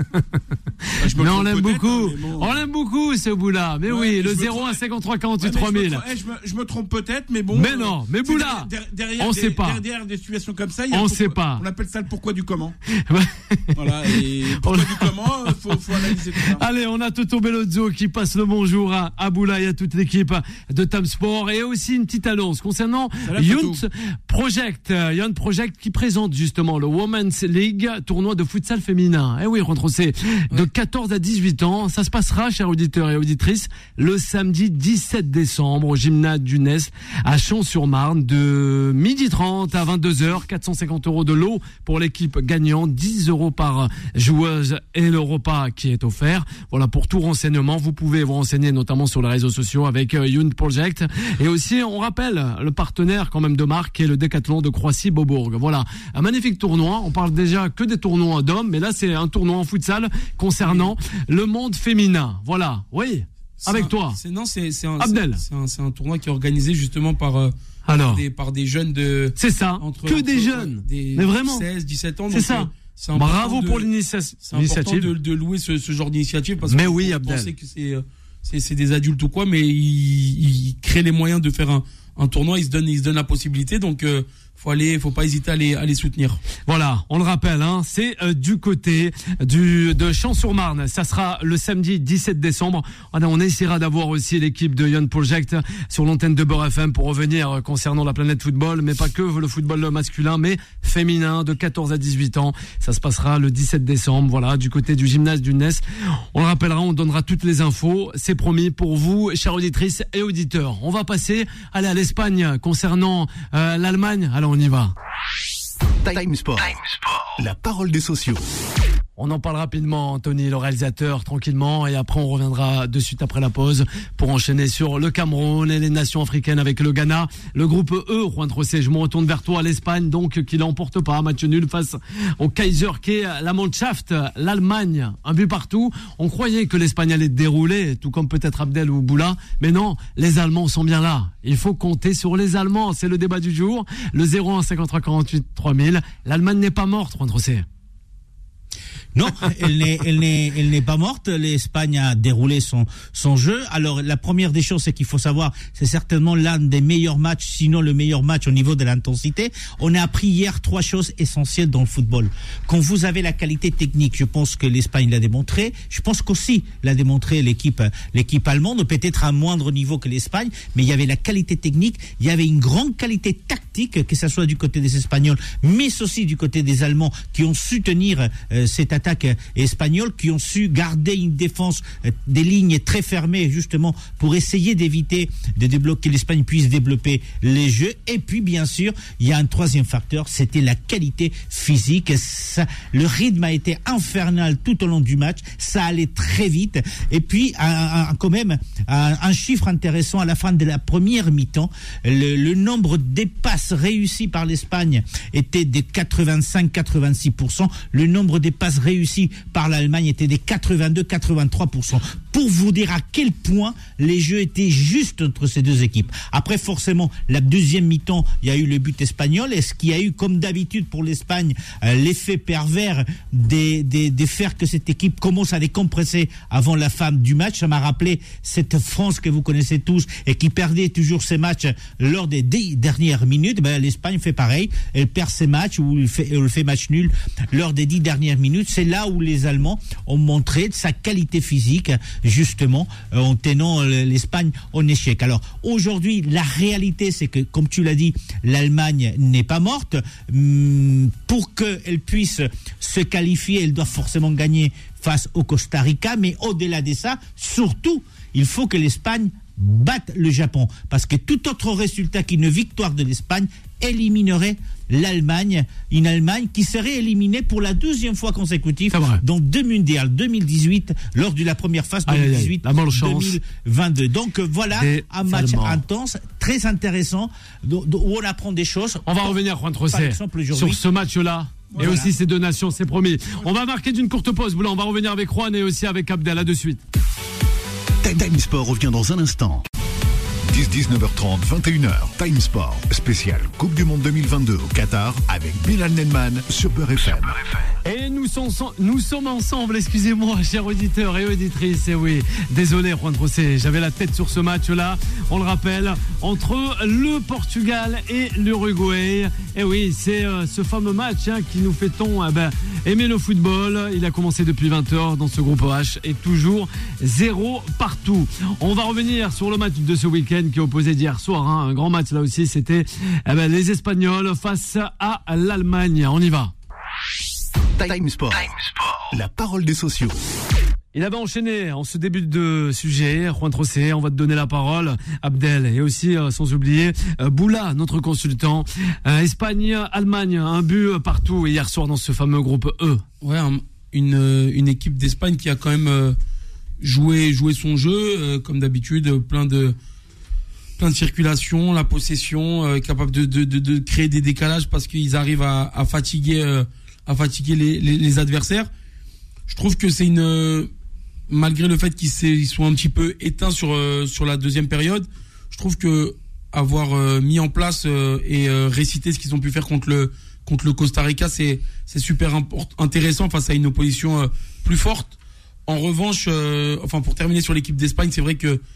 Mais on l'aime beaucoup, mais bon. On l'aime beaucoup ce Boula. Mais ouais, oui, mais le zéro un cinquante-trois quarante-huit trois mille. Je me, je me trompe peut-être, mais bon. Mais non, mais Boula, on des, sait pas. Derrière des situations comme ça, il y a on pourquoi, sait pas. On appelle ça le pourquoi du comment. Voilà, et pourquoi du comment, faut, faut analyser tout ça. Allez, on a Toto Bellozzo qui passe le bonjour à, à Boula et à toute l'équipe de Tam Sport. Et aussi une petite annonce concernant Youth Project. Youth Project qui présente justement le Women's League, tournoi de futsal féminin. Eh oui, rentre c'est de ouais. quatorze à dix-huit ans. Ça se passera, chers auditeurs et auditrices, le samedi dix-sept décembre au gymnase du Nest à Champs-sur-Marne de midi trente à vingt-deux heures. quatre cent cinquante euros de lot pour l'équipe gagnante, dix euros par joueuse et le repas qui est offert. Voilà, pour tout renseignement, vous pouvez vous renseigner notamment sur les réseaux sociaux avec euh, Youth Project. Et aussi, on rappelle le partenaire quand même de marque qui est le Décathlon de Croissy-Beaubourg. Voilà, un magnifique tournoi. On parle déjà que des tournois d'hommes, mais là c'est un tournoi en futsal concernant le monde féminin. Voilà, oui, c'est avec un, toi. C'est, non, c'est, c'est, un, Abdel. C'est, c'est, un, c'est un tournoi qui est organisé justement par, euh, Alors, par, des, par des jeunes de... C'est ça, entre, que entre, des jeunes, des mais vraiment. seize, dix-sept ans. C'est donc, ça. C'est Bravo de, pour l'initiative. C'est important de, de louer ce, ce genre d'initiative parce mais que oui, on Abdel. pensait que c'est, c'est, c'est des adultes ou quoi, mais ils, ils créent les moyens de faire un, un tournoi, ils se donnent, ils se donnent la possibilité, donc... Euh, faut aller, faut pas hésiter à les, à les soutenir. Voilà, on le rappelle, hein, c'est euh, du côté du de Champs-sur-Marne. Ça sera le samedi dix-sept décembre. On essaiera d'avoir aussi l'équipe de Youth Project sur l'antenne de Beurre F M pour revenir concernant la planète football, mais pas que le football masculin, mais féminin de quatorze à dix-huit ans. Ça se passera le dix-sept décembre. Voilà, du côté du gymnase du Nest. On le rappellera, on donnera toutes les infos. C'est promis pour vous, chères auditrices et auditeurs. On va passer, aller à l'Espagne concernant euh, l'Allemagne. Alors on y va. Time Sport. Time Sport. La parole des sociaux. On en parle rapidement, Anthony, le réalisateur, tranquillement, et après on reviendra de suite après la pause pour enchaîner sur le Cameroun et les nations africaines avec le Ghana. Le groupe E, Juan Trocé, je me retourne vers toi, l'Espagne, donc, qui l'emporte pas, match nul face au Kaiser qui est la Mannschaft, l'Allemagne, un but partout. On croyait que l'Espagne allait dérouler, tout comme peut-être Abdel ou Boula, mais non, les Allemands sont bien là. Il faut compter sur les Allemands, c'est le débat du jour. Le zéro un cinquante-trois quarante-huit trois mille, l'Allemagne n'est pas morte, Juan Trocé. Non, elle n'est, elle n'est, elle n'est pas morte. L'Espagne a déroulé son, son jeu. Alors, la première des choses, c'est qu'il faut savoir, c'est certainement l'un des meilleurs matchs, sinon le meilleur match au niveau de l'intensité. On a appris hier trois choses essentielles dans le football. Quand vous avez la qualité technique, je pense que l'Espagne l'a démontré. Je pense qu'aussi l'a démontré l'équipe, l'équipe allemande, peut-être à un moindre niveau que l'Espagne, mais il y avait la qualité technique, il y avait une grande qualité tactique, que ce soit du côté des Espagnols, mais aussi du côté des Allemands, qui ont su tenir euh, cette attitude contre-attaque espagnole qui ont su garder une défense, des lignes très fermées justement pour essayer d'éviter de débloquer, que l'Espagne puisse développer les jeux. Et puis bien sûr, il y a un troisième facteur, c'était la qualité physique. Ça, le rythme a été infernal tout au long du match, ça allait très vite. Et puis un, un, quand même un, un chiffre intéressant à la fin de la première mi-temps, le, le nombre de passes réussies par l'Espagne était de quatre-vingt-cinq à quatre-vingt-six pour cent, le nombre de passes réussies par l'Allemagne était de quatre-vingt-deux à quatre-vingt-trois pour cent. Pour vous dire à quel point les jeux étaient justes entre ces deux équipes. Après, forcément, la deuxième mi-temps, il y a eu le but espagnol. Est-ce qu'il y a eu, comme d'habitude pour l'Espagne, euh, l'effet pervers des, des, des faire que cette équipe commence à décompresser avant la fin du match? Ça m'a rappelé cette France que vous connaissez tous et qui perdait toujours ses matchs lors des dix dernières minutes. Ben, l'Espagne fait pareil. Elle perd ses matchs ou elle fait, elle fait match nul lors des dix dernières minutes. C'est là où les Allemands ont montré sa qualité physique, justement, euh, en tenant l'Espagne en échec. Alors, aujourd'hui, la réalité, c'est que, comme tu l'as dit, l'Allemagne n'est pas morte. Hum, pour qu'elle puisse se qualifier, elle doit forcément gagner face au Costa Rica. Mais au-delà de ça, surtout, il faut que l'Espagne batte le Japon. Parce que tout autre résultat qu'une victoire de l'Espagne éliminerait l'Allemagne, une Allemagne qui serait éliminée pour la deuxième fois consécutive dans deux mondiales, deux mille dix-huit, lors de la première phase, deux mille dix-huit deux mille vingt-deux. Donc voilà un match intense, très intéressant, où on apprend des choses. On va revenir, Juan José, sur ce match-là. Voilà. Et aussi ces deux nations, c'est promis. On va marquer d'une courte pause. On va revenir avec Juan et aussi avec Abdel. À de suite. Time Sport revient dans un instant. dix, dix-neuf heures trente, vingt et une heures. Time Sport, spécial Coupe du Monde deux mille vingt-deux au Qatar avec Bilal Nenman sur Beurre F M. Et nous sommes, nous sommes ensemble, excusez-moi, chers auditeurs et auditrices. Et oui, désolé, Juan José, j'avais la tête sur ce match-là. On le rappelle, entre le Portugal et l'Uruguay. Et oui, c'est euh, ce fameux match hein, qui nous fait tant eh ben, aimer le football. Il a commencé depuis vingt heures dans ce groupe H et toujours zéro partout. On va revenir sur le match de ce week-end qui opposait d'hier soir. Hein, un grand match là aussi, c'était eh ben, les Espagnols face à l'Allemagne. On y va. Time Sport. Time Sport, la parole des sociaux. Il avait enchaîné en ce début de sujet. Juan José, on va te donner la parole. Abdel, et aussi, euh, sans oublier, euh, Boula, notre consultant. Euh, Espagne, Allemagne, un but partout hier soir dans ce fameux groupe E. Ouais, un, une, une équipe d'Espagne qui a quand même euh, joué, joué son jeu, euh, comme d'habitude, plein de, plein de circulation, la possession, euh, capable de, de, de, de créer des décalages parce qu'ils arrivent à, à fatiguer, euh, à fatiguer les, les, les adversaires. Je trouve que c'est une, malgré le fait qu'ils soient un petit peu éteints sur euh, sur la deuxième période, je trouve que avoir euh, mis en place euh, et euh, récité ce qu'ils ont pu faire contre le contre le Costa Rica, c'est c'est super import- intéressant face à une opposition euh, plus forte. En revanche, euh, enfin pour terminer sur l'équipe d'Espagne, c'est vrai que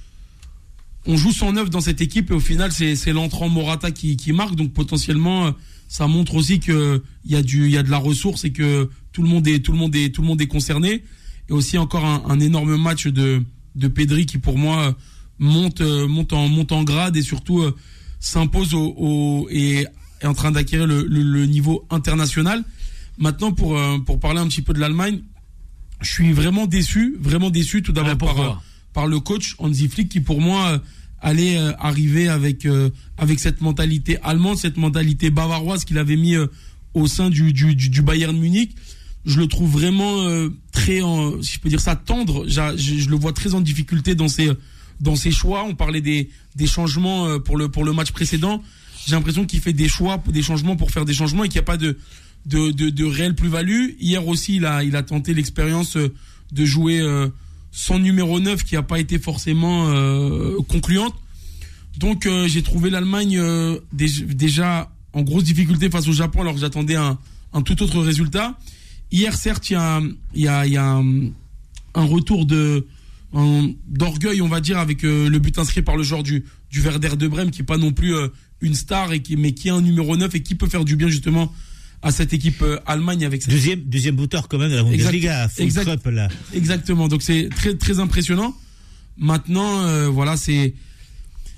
on joue cent neuf dans cette équipe et au final c'est c'est l'entrant Morata qui qui marque, donc potentiellement euh, ça montre aussi que il y a du il y a de la ressource et que tout le monde est tout le monde est tout le monde est concerné. Et aussi encore un, un énorme match de de Pedri qui pour moi monte monte en monte en grade et surtout euh, s'impose au, au et est en train d'acquérir le, le, le niveau international. Maintenant pour euh, pour parler un petit peu de l'Allemagne, je suis vraiment déçu, vraiment déçu tout d'abord par euh, par le coach Hansi Flick qui pour moi euh, allait euh, arriver avec euh, avec cette mentalité allemande, cette mentalité bavaroise qu'il avait mis euh, au sein du, du du du Bayern Munich. Je le trouve vraiment euh, très, en, si je peux dire ça, tendre. Je, je, je le vois très en difficulté dans ses dans ses choix. On parlait des des changements euh, pour le pour le match précédent. J'ai l'impression qu'il fait des choix, des changements pour faire des changements et qu'il n'y a pas de de de, de réelle plus-value. Hier aussi, il a il a tenté l'expérience de jouer euh, sans numéro neuf qui n'a pas été forcément euh, concluante. Donc euh, j'ai trouvé l'Allemagne euh, déjà en grosse difficulté face au Japon alors que j'attendais un un tout autre résultat. Hier, certes, il y a, il y a, il y a un, un retour de, un, d'orgueil, on va dire, avec euh, le but inscrit par le joueur du, du Werder de Brême, qui est pas non plus euh, une star, et qui, mais qui est un numéro neuf et qui peut faire du bien, justement, à cette équipe euh, Allemagne avec cette... Deuxième, deuxième buteur, quand même, de la Bundesliga. Exact, exact, là. Exactement. Donc, c'est très, très impressionnant. Maintenant, euh, voilà, c'est,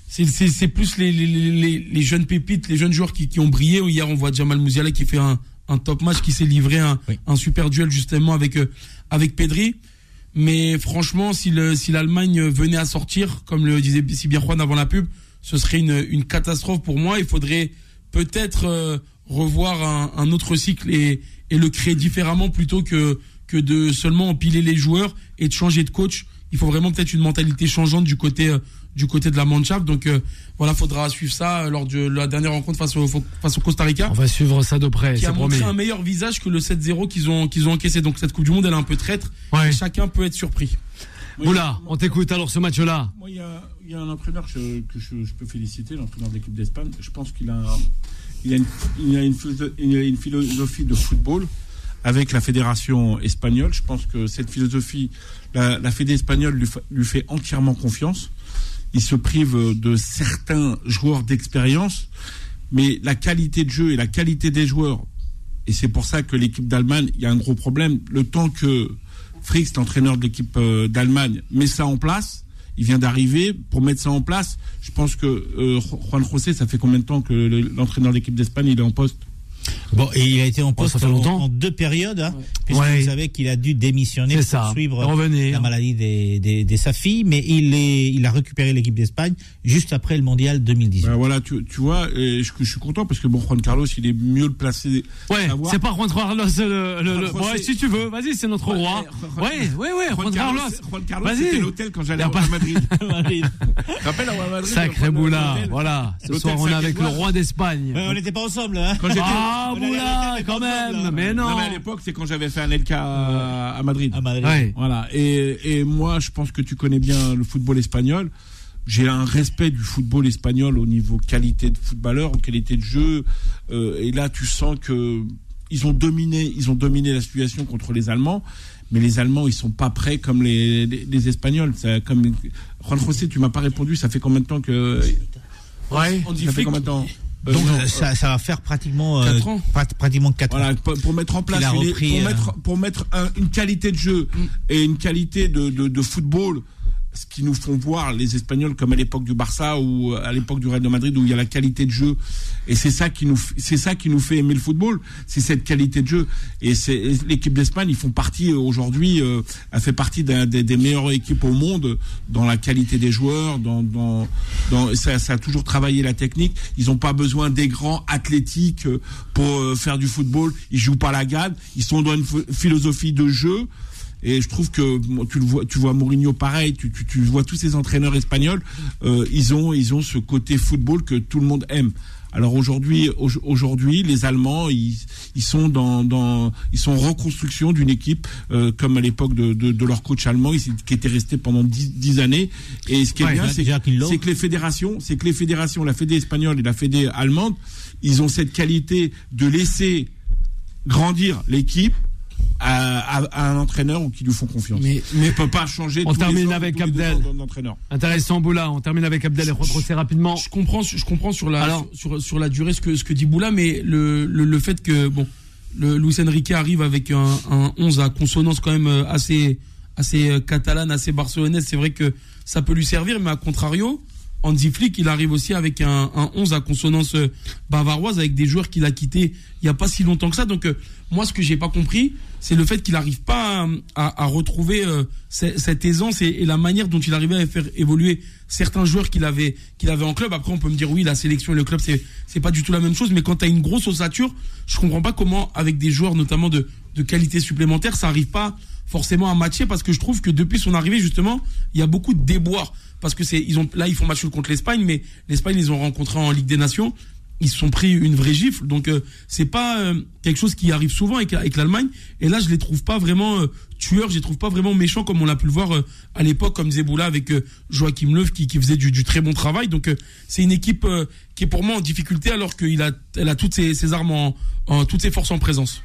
c'est, c'est, c'est plus les, les, les, les jeunes pépites, les jeunes joueurs qui, qui ont brillé. Hier, on voit Jamal Musiala qui fait un, un top match, qui s'est livré un, oui. un super duel justement avec, euh, avec Pedri. Mais franchement, si, le, si l'Allemagne venait à sortir, comme le disait si bien Juan avant la pub, ce serait une, une catastrophe pour moi. Il faudrait peut-être euh, revoir un, un autre cycle et, et le créer différemment plutôt que, que de seulement empiler les joueurs et de changer de coach. Il faut vraiment peut-être une mentalité changeante du côté euh, du côté de la Mannschaft. Donc euh, voilà, faudra suivre ça euh, lors de la dernière rencontre face au face au Costa Rica. On va suivre ça de près. Qui c'est a montré promis. un meilleur visage que le sept zéro qu'ils ont qu'ils ont encaissé. Donc cette Coupe du Monde, elle est un peu traître. Ouais. Et chacun peut être surpris. Oula, on t'écoute alors ce match-là. Moi, il y a, il y a un entraîneur que, que je, je peux féliciter, l'entraîneur de l'équipe d'Espagne. Je pense qu'il a, il a, une, il a une, il a une philosophie de football avec la fédération espagnole. Je pense que cette philosophie, la, la fédé espagnole lui, lui fait entièrement confiance. Il se prive de certains joueurs d'expérience, mais la qualité de jeu et la qualité des joueurs, et c'est pour ça que l'équipe d'Allemagne, il y a un gros problème. Le temps que Fricks, l'entraîneur de l'équipe d'Allemagne, met ça en place, il vient d'arriver, pour mettre ça en place, je pense que euh, Juan José, ça fait combien de temps que le, l'entraîneur de l'équipe d'Espagne, il est en poste? Bon, et il a été en poste oh, en, en deux périodes, hein, ouais. puisque ouais. vous savez qu'il a dû démissionner c'est pour ça. suivre Revenir. la maladie des, des, de sa fille, mais il, est, il a récupéré l'équipe d'Espagne juste après le mondial deux mille dix-huit. Ben voilà, tu, tu vois, et je, je suis content parce que bon, Juan Carlos, il est mieux le placé. Ouais, c'est pas Juan Carlos le. le, le... Bon, ouais, si tu veux, vas-y, c'est notre ouais, roi. Ouais, ouais, ouais, Juan, Juan Carlos. Juan Carlos, vas-y. C'était l'hôtel quand j'allais à pas... Madrid. Madrid. Rappelle à Madrid. Sacré Boula, voilà. Ce soir, on est avec le roi d'Espagne. Ouais, on n'était pas ensemble, hein. Ah, Boula, quand même, mais non. Non, mais à l'époque, c'est quand j'avais fait un L K à, à Madrid. À Madrid. Ouais. Voilà. Et, et moi, je pense que tu connais bien le football espagnol. J'ai un respect du football espagnol au niveau qualité de footballeur, en qualité de jeu. Euh, et là, tu sens que ils ont dominé, ils ont dominé la situation contre les Allemands. Mais les Allemands, ils sont pas prêts comme les, les, les Espagnols. Ça, comme Juan José, tu m'as pas répondu. Ça fait combien de temps que ouais. On dit ça fait combien de temps? Euh, Donc non, ça, ça va faire pratiquement quatre ans. Euh, pratiquement quatre voilà, ans. Pour, pour mettre en place, une, repris, pour, euh... mettre, pour mettre un, une qualité de jeu mm. et une qualité de, de, de football, ce qui nous font voir les Espagnols comme à l'époque du Barça ou à l'époque du Real de Madrid où il y a la qualité de jeu, et c'est ça qui nous c'est ça qui nous fait aimer le football, c'est cette qualité de jeu. Et c'est et l'équipe d'Espagne, ils font partie aujourd'hui, euh, elle fait partie d'un, des, des meilleures équipes au monde dans la qualité des joueurs, dans dans, dans ça, ça a toujours travaillé la technique. Ils n'ont pas besoin des grands athlétiques pour faire du football. Ils jouent pas la gade, ils sont dans une philosophie de jeu. Et je trouve que tu le vois, tu vois Mourinho pareil, tu, tu, tu vois tous ces entraîneurs espagnols, euh, ils ont, ils ont ce côté football que tout le monde aime. Alors aujourd'hui, aujourd'hui, les Allemands, ils, ils sont dans, dans, ils sont en reconstruction d'une équipe euh, comme à l'époque de, de, de leur coach allemand, ils, qui était resté pendant dix, dix années. Et ce qui est ouais, bien, c'est, c'est que les fédérations, c'est que les fédérations, la fédé espagnole et la fédé allemande, ils ont cette qualité de laisser grandir l'équipe. À, à, à un entraîneur ou qui lui font confiance. Mais mais ne peut pas changer. On tous termine les avec tous Abdel. Intéressant Boula. On termine avec Abdel et retrousser rapidement. Je comprends, je comprends sur la Alors, sur, sur, sur la durée ce que ce que dit Boula, mais le le, le fait que bon, le Luis Enrique arrive avec un, un onze à consonance quand même assez assez catalane, assez barcelonaise. C'est vrai que ça peut lui servir, mais à contrario, Hansi Flick, il arrive aussi avec un, un onze à consonance bavaroise, avec des joueurs qu'il a quittés il y a pas si longtemps que ça. Donc euh, moi, ce que j'ai pas compris, c'est le fait qu'il n'arrive pas à, à, à retrouver euh, cette aisance et, et la manière dont il arrivait à faire évoluer certains joueurs qu'il avait qu'il avait en club. Après, on peut me dire oui, la sélection et le club, c'est c'est pas du tout la même chose. Mais quand tu as une grosse ossature, je comprends pas comment, avec des joueurs notamment de de qualité supplémentaire, ça arrive pas forcément à matcher, parce que je trouve que depuis son arrivée, justement, il y a beaucoup de déboires. Parce que c'est, ils ont, là, ils font match contre l'Espagne, mais l'Espagne, ils ont rencontré en Ligue des Nations. Ils se sont pris une vraie gifle. Donc, euh, c'est pas euh, quelque chose qui arrive souvent avec, avec l'Allemagne. Et là, je les trouve pas vraiment euh, tueurs, je les trouve pas vraiment méchants comme on l'a pu le voir euh, à l'époque, comme Zeboula avec euh, Joachim Löw qui, qui faisait du, du très bon travail. Donc, euh, c'est une équipe euh, qui est pour moi en difficulté, alors qu'il a, elle a toutes ses, ses armes en, en, toutes ses forces en présence.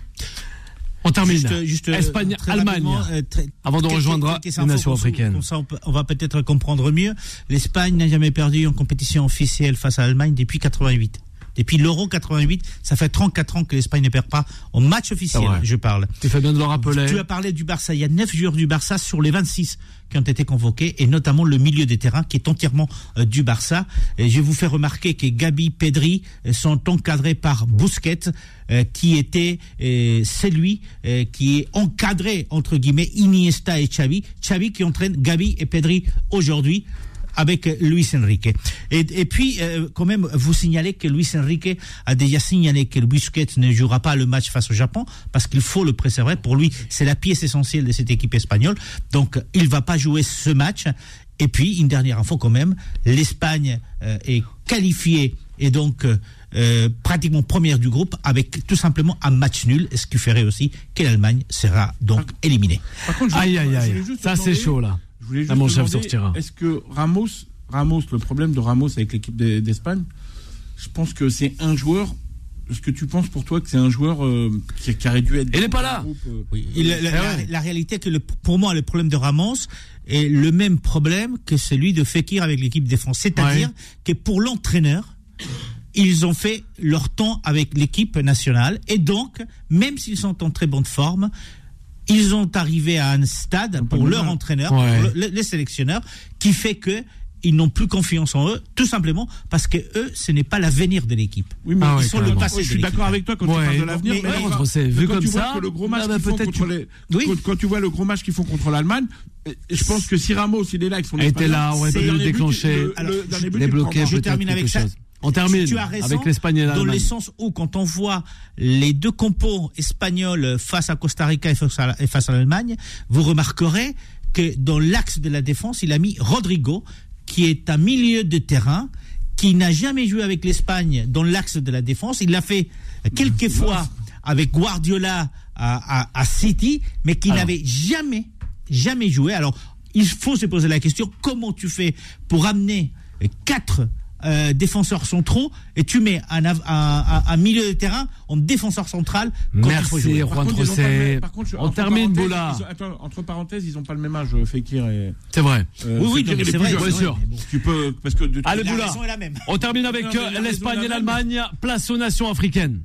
On termine. Juste, juste, Espagne, Allemagne. Euh, très, avant de rejoindre les nations africaines. Comme ça, on, peut, on va peut-être comprendre mieux. L'Espagne n'a jamais perdu en compétition officielle face à l'Allemagne depuis quatre-vingt-huit. Depuis l'Euro quatre-vingt-huit, ça fait trente-quatre ans que l'Espagne ne perd pas en match officiel, je parle. Tu fais bien de le rappeler. Tu as parlé du Barça. Il y a neuf joueurs du Barça sur les vingt-six qui ont été convoqués, et notamment le milieu des terrains qui est entièrement euh, du Barça. Et je vous fais remarquer que Gabi, Pedri euh, sont encadrés par Busquets, euh, qui était euh, celui euh, qui est encadré, entre guillemets, Iniesta et Xavi. Xavi qui entraîne Gabi et Pedri aujourd'hui, avec Luis Enrique. Et, et puis, euh, quand même, vous signalez que Luis Enrique a déjà signalé que Busquets ne jouera pas le match face au Japon, parce qu'il faut le préserver. Pour lui, c'est la pièce essentielle de cette équipe espagnole. Donc, il va pas jouer ce match. Et puis, une dernière info quand même, l'Espagne euh, est qualifiée et donc euh, pratiquement première du groupe, avec tout simplement un match nul, ce qui ferait aussi que l'Allemagne sera donc éliminée. Par contre, je, aïe, aïe, aïe. Ça, c'est chaud, là. Je voulais juste là, mon chef demander, sortira. Est-ce que Ramos, Ramos, le problème de Ramos avec l'équipe d'Espagne, je pense que c'est un joueur. Est-ce que tu penses pour toi que c'est un joueur euh, qui, qui aurait dû être... Il n'est pas là. Groupe, euh... Oui, il, la, la, la réalité est que le, pour moi, le problème de Ramos est le même problème que celui de Fekir avec l'équipe de France. C'est-à-dire ouais. que pour l'entraîneur, ils ont fait leur temps avec l'équipe nationale, et donc, même s'ils sont en très bonne forme, ils ont arrivé à un stade pour leur entraîneur, ouais. pour le, les sélectionneurs, qui fait que ils n'ont plus confiance en eux, tout simplement parce que eux, ce n'est pas l'avenir de l'équipe. Oui, mais ah ils ouais, sont le passé. Je suis d'accord avec toi quand ouais, tu parles de l'avenir. Mais, mais, mais, c'est vu comme tu ça, vois que le gros match bah, qu'ils font contre tu... les, oui. quand, quand tu vois le gros match qu'ils font contre l'Allemagne, je pense que si Ramos il est là avec son était là, on aurait pu le déclencher, débloquer. Je termine avec ça. On termine tu as raison, avec l'Espagne et l'Allemagne. Dans le sens où, quand on voit les deux compos espagnols face à Costa Rica et face à, et face à l'Allemagne, vous remarquerez que dans l'axe de la défense, il a mis Rodrigo, qui est un milieu de terrain, qui n'a jamais joué avec l'Espagne dans l'axe de la défense. Il l'a fait quelques fois avec Guardiola à, à, à City, mais qui Alors. n'avait jamais, jamais joué. Alors, il faut se poser la question, comment tu fais pour amener quatre Euh, défenseurs centraux et tu mets un, un, un, un milieu de terrain en défenseur central. Merci Juan Trocet. On termine Boula. Attends, entre parenthèses, ils n'ont pas le même âge, Fekir et. C'est vrai. Euh, oui, oui, non, c'est vrai, bien sûr. Bon, tu peux parce que de Allez Boula. On termine avec non, l'Espagne et l'Allemagne. Place aux nations africaines.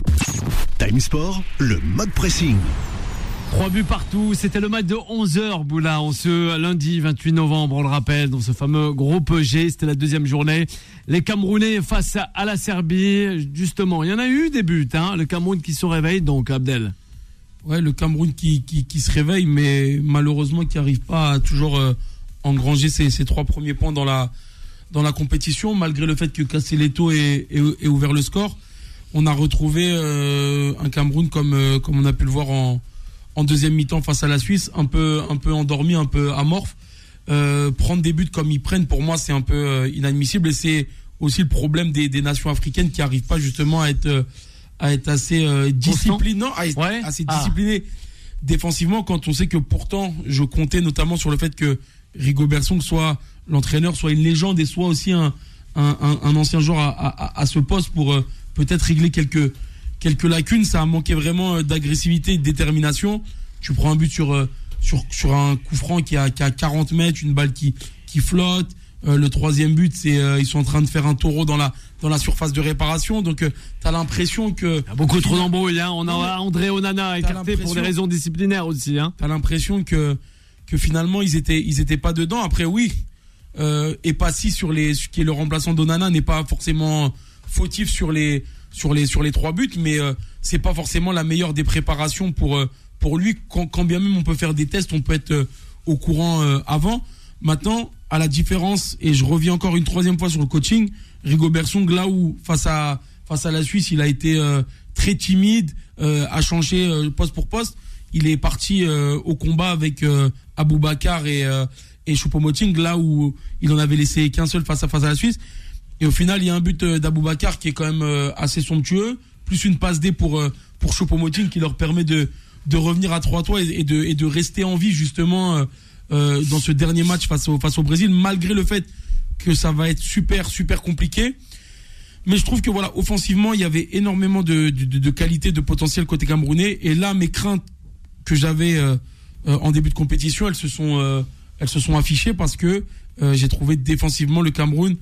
Time Sport, le mode pressing. Trois buts partout, c'était le match de onze heures, Boula, en ce lundi vingt-huit novembre, on le rappelle, dans ce fameux groupe G, c'était la deuxième journée. Les Camerounais face à la Serbie, justement, il y en a eu des buts, hein, le Cameroun qui se réveille, donc Abdel. Ouais, le Cameroun qui, qui, qui se réveille, mais malheureusement qui n'arrive pas à toujours euh, engranger ses, ses trois premiers points dans la, dans la compétition, malgré le fait que Castelletto ait, ait, ait ouvert le score. On a retrouvé euh, un Cameroun comme, euh, comme on a pu le voir en... en deuxième mi-temps face à la Suisse, un peu, un peu endormi, un peu amorphe. Euh, prendre des buts comme ils prennent, pour moi, c'est un peu euh, inadmissible. Et c'est aussi le problème des, des nations africaines qui n'arrivent pas justement à être, euh, à être assez euh, disciplinées, à être ouais. assez disciplinées ah. défensivement, quand on sait que pourtant, je comptais notamment sur le fait que Rigobert Song soit l'entraîneur, soit une légende et soit aussi un, un, un, un ancien joueur à, à, à ce poste pour euh, peut-être régler quelques... quelques lacunes. Ça a manqué vraiment d'agressivité et de détermination. Tu prends un but sur, sur, sur un coup franc qui a, qui a quarante mètres, une balle qui, qui flotte. Euh, le troisième but, c'est euh, ils sont en train de faire un taureau dans la, dans la surface de réparation. Donc, euh, tu as l'impression que... Il y a beaucoup trop d'embrouilles. Hein. On a André Onana écarté pour des raisons disciplinaires aussi. Hein. Tu as l'impression que, que finalement, ils étaient, ils étaient pas dedans. Après, oui, euh, et Passy, sur les, qui est le remplaçant d'Onana, n'est pas forcément fautif sur les... sur les sur les trois buts, mais euh, c'est pas forcément la meilleure des préparations pour euh, pour lui. Quand, quand bien même on peut faire des tests, on peut être euh, au courant euh, avant. Maintenant, à la différence, et je reviens encore une troisième fois sur le coaching, Rigobert Song, là où face à face à la Suisse, il a été euh, très timide, euh, a changé euh, poste pour poste. Il est parti euh, au combat avec euh, Aboubakar et euh, et Choupo-Moting, là où il en avait laissé qu'un seul face à face à la Suisse. Et au final, il y a un but d'Aboubacar qui est quand même assez somptueux, plus une passe D pour pour Choupo-Moting qui leur permet de de revenir à trois trois et de et de rester en vie justement euh, dans ce dernier match face au face au Brésil, malgré le fait que ça va être super super compliqué. Mais je trouve que voilà, offensivement, il y avait énormément de de, de qualité, de potentiel côté camerounais. Et là, mes craintes que j'avais euh, en début de compétition, elles se sont euh, elles se sont affichées parce que euh, j'ai trouvé défensivement le Cameroun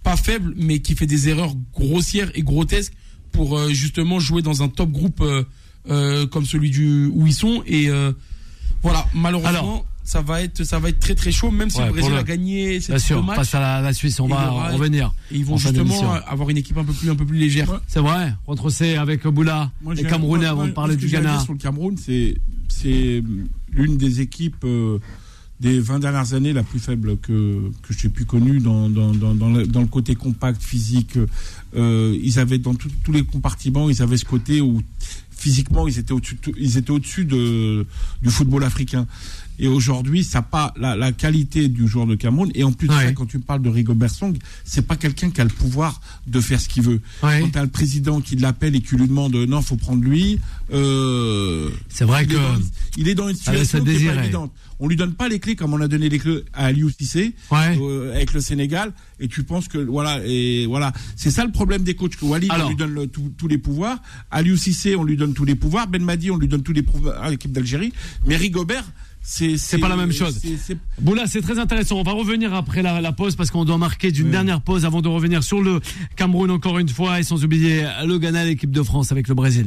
pas faible, mais qui fait des erreurs grossières et grotesques pour euh, justement jouer dans un top groupe euh, euh, comme celui du où ils sont. Et euh, voilà, malheureusement. Alors, ça va être ça va être très très chaud, même si ouais, le Brésil le... a gagné cette sûr, match. Face à la, la Suisse, on va aura, revenir. Et ils vont justement avoir une équipe un peu plus un peu plus légère. Ouais. C'est vrai. Retrocé avec Boula, moi, les Camerounais avant de parler du Ghana. Sur le Cameroun, c'est c'est l'une des équipes euh, des vingt dernières années la plus faible que que j'ai pu connue dans dans dans dans le, dans le côté compact physique. Euh, ils avaient dans tout, tous les compartiments, ils avaient ce côté où physiquement ils étaient au-dessus ils étaient au-dessus de du football africain. Et aujourd'hui, ça n'a pas la, la qualité du joueur de Cameroun. Et en plus de ouais. ça, quand tu parles de Rigobert Song, c'est pas quelqu'un qui a le pouvoir de faire ce qu'il veut. Ouais. Quand tu as le président qui l'appelle et qui lui demande non, faut prendre lui. Euh, c'est vrai il que est dans, il est dans une situation qui n'est pas évidente. On lui donne pas les clés comme on a donné les clés à Aliou Cissé ouais. euh, avec le Sénégal. Et tu penses que voilà et voilà, c'est ça le problème des coachs. Que Walid, Alors, on lui donne le, tout, tous les pouvoirs. Aliou Cissé, on lui donne tous les pouvoirs. Ben Madi, on lui donne tous les pouvoirs à l'équipe d'Algérie. Mais Rigobert, C'est, c'est pas la même chose. C'est, c'est... Boula, c'est très intéressant. On va revenir après la, la pause parce qu'on doit marquer d'une oui. dernière pause avant de revenir sur le Cameroun encore une fois et sans oublier le Ghana, l'équipe de France avec le Brésil.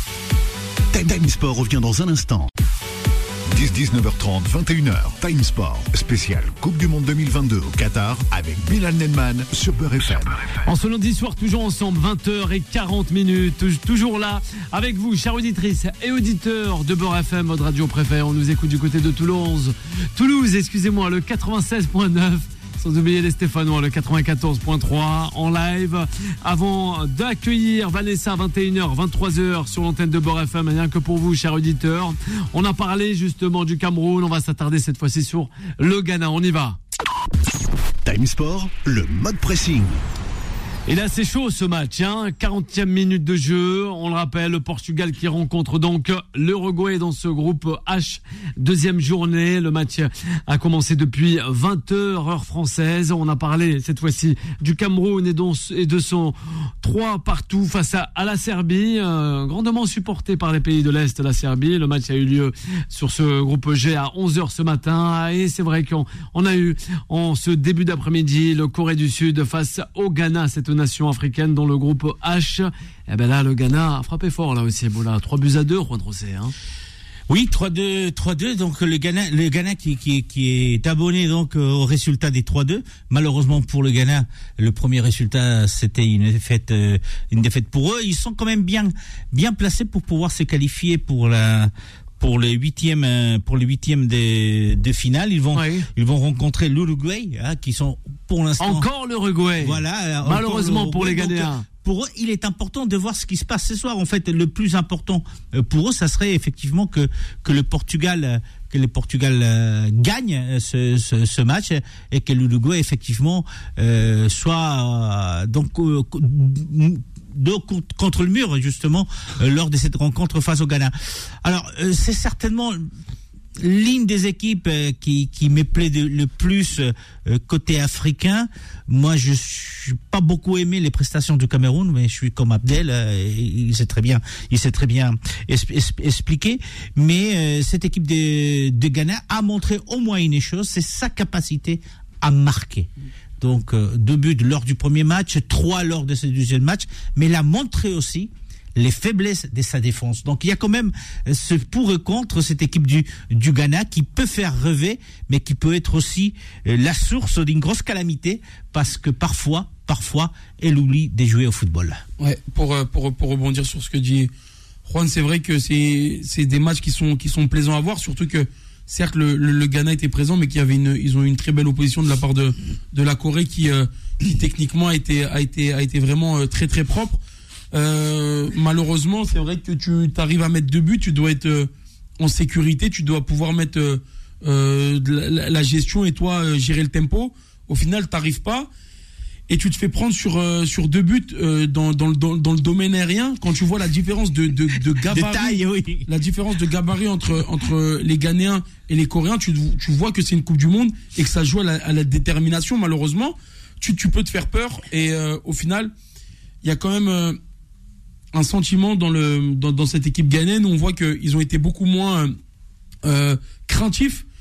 Time Sport revient dans un instant. dix-neuf heures trente, vingt et une heures. Time Sport, spécial Coupe du Monde deux mille vingt-deux au Qatar avec Bilal Nenman sur Beurre F M. En ce lundi soir, toujours ensemble, vingt heures quarante minutes. Toujours là, avec vous, chères auditrices et auditeurs de Beurre F M, votre radio préférée. On nous écoute du côté de Toulouse. Toulouse, excusez-moi, le quatre-vingt-seize point neuf. Sans oublier les Stéphanois, le quatre-vingt-quatorze point trois en live. Avant d'accueillir Vanessa à vingt et une heures, vingt-trois heures sur l'antenne de Beurre F M, rien que pour vous, chers auditeurs. On a parlé justement du Cameroun. On va s'attarder cette fois-ci sur le Ghana. On y va. Time Sport, le mode pressing. Et là, c'est chaud ce match, hein. quarantième minute de jeu. On le rappelle, le Portugal qui rencontre donc l'Uruguay dans ce groupe H. Deuxième journée. Le match a commencé depuis vingt heures, heure française. On a parlé cette fois-ci du Cameroun et de son trois partout face à, à la Serbie. Euh, grandement supporté par les pays de l'Est, la Serbie. Le match a eu lieu sur ce groupe G à onze heures ce matin. Et c'est vrai qu'on on a eu en ce début d'après-midi le Corée du Sud face au Ghana, cette nation africaine dans le groupe H. Et ben là, le Ghana a frappé fort là aussi. Voilà, trois buts à deux, Juan José. Hein. Oui, trois deux, trois deux. Donc le Ghana, le Ghana qui, qui, qui est abonné donc au résultat des trois deux. Malheureusement pour le Ghana, le premier résultat c'était une défaite, une défaite pour eux. Ils sont quand même bien, bien placés pour pouvoir se qualifier pour la. Pour les huitièmes, pour les huitièmes de, de finale, ils vont, oui. ils vont rencontrer l'Uruguay, hein, qui sont pour l'instant encore l'Uruguay. Voilà, malheureusement l'Uruguay. Pour les Ghanéens. Donc, pour eux, il est important de voir ce qui se passe ce soir. En fait, le plus important pour eux, ça serait effectivement que que le Portugal, que le Portugal euh, gagne ce, ce, ce match et que l'Uruguay effectivement euh, soit euh, donc euh, de, contre le mur justement euh, lors de cette rencontre face au Ghana. Alors euh, c'est certainement l'une des équipes euh, qui qui me plaît de, le plus euh, côté africain. Moi je suis pas beaucoup aimé les prestations du Cameroun, mais je suis comme Abdel, euh, il sait très bien il sait très bien es- es- expliquer, mais euh, cette équipe de, de Ghana a montré au moins une chose, c'est sa capacité à marquer. Donc euh, deux buts lors du premier match, trois lors de ce deuxième match, mais il a montré aussi les faiblesses de sa défense. Donc il y a quand même ce pour et contre cette équipe du, du Ghana qui peut faire rêver, mais qui peut être aussi euh, la source d'une grosse calamité, parce que parfois, parfois, elle oublie de jouer au football. Ouais, pour, pour, pour rebondir sur ce que dit Juan, c'est vrai que c'est, c'est des matchs qui sont, qui sont plaisants à voir, surtout que certes, le, le, le Ghana était présent, mais qu'il y avait une, ils ont eu une très belle opposition de la part de, de la Corée qui, euh, qui techniquement a été, a été, a été vraiment euh, très très propre. Euh, malheureusement, c'est vrai que tu arrives à mettre deux buts, tu dois être euh, en sécurité, tu dois pouvoir mettre euh, euh, la, la gestion et toi euh, gérer le tempo. Au final, t'arrives pas. Et tu te fais prendre sur euh, sur deux buts euh, dans dans le dans, dans le domaine aérien. Quand tu vois la différence de de, de gabarit, de taille, oui. la différence de gabarit entre entre les Ghanéens et les Coréens, tu tu vois que c'est une Coupe du Monde et que ça joue à la, à la détermination. Malheureusement, tu tu peux te faire peur et euh, au final, il y a quand même euh, un sentiment dans le dans dans cette équipe ghanéenne où on voit que ils ont été beaucoup moins euh, craintifs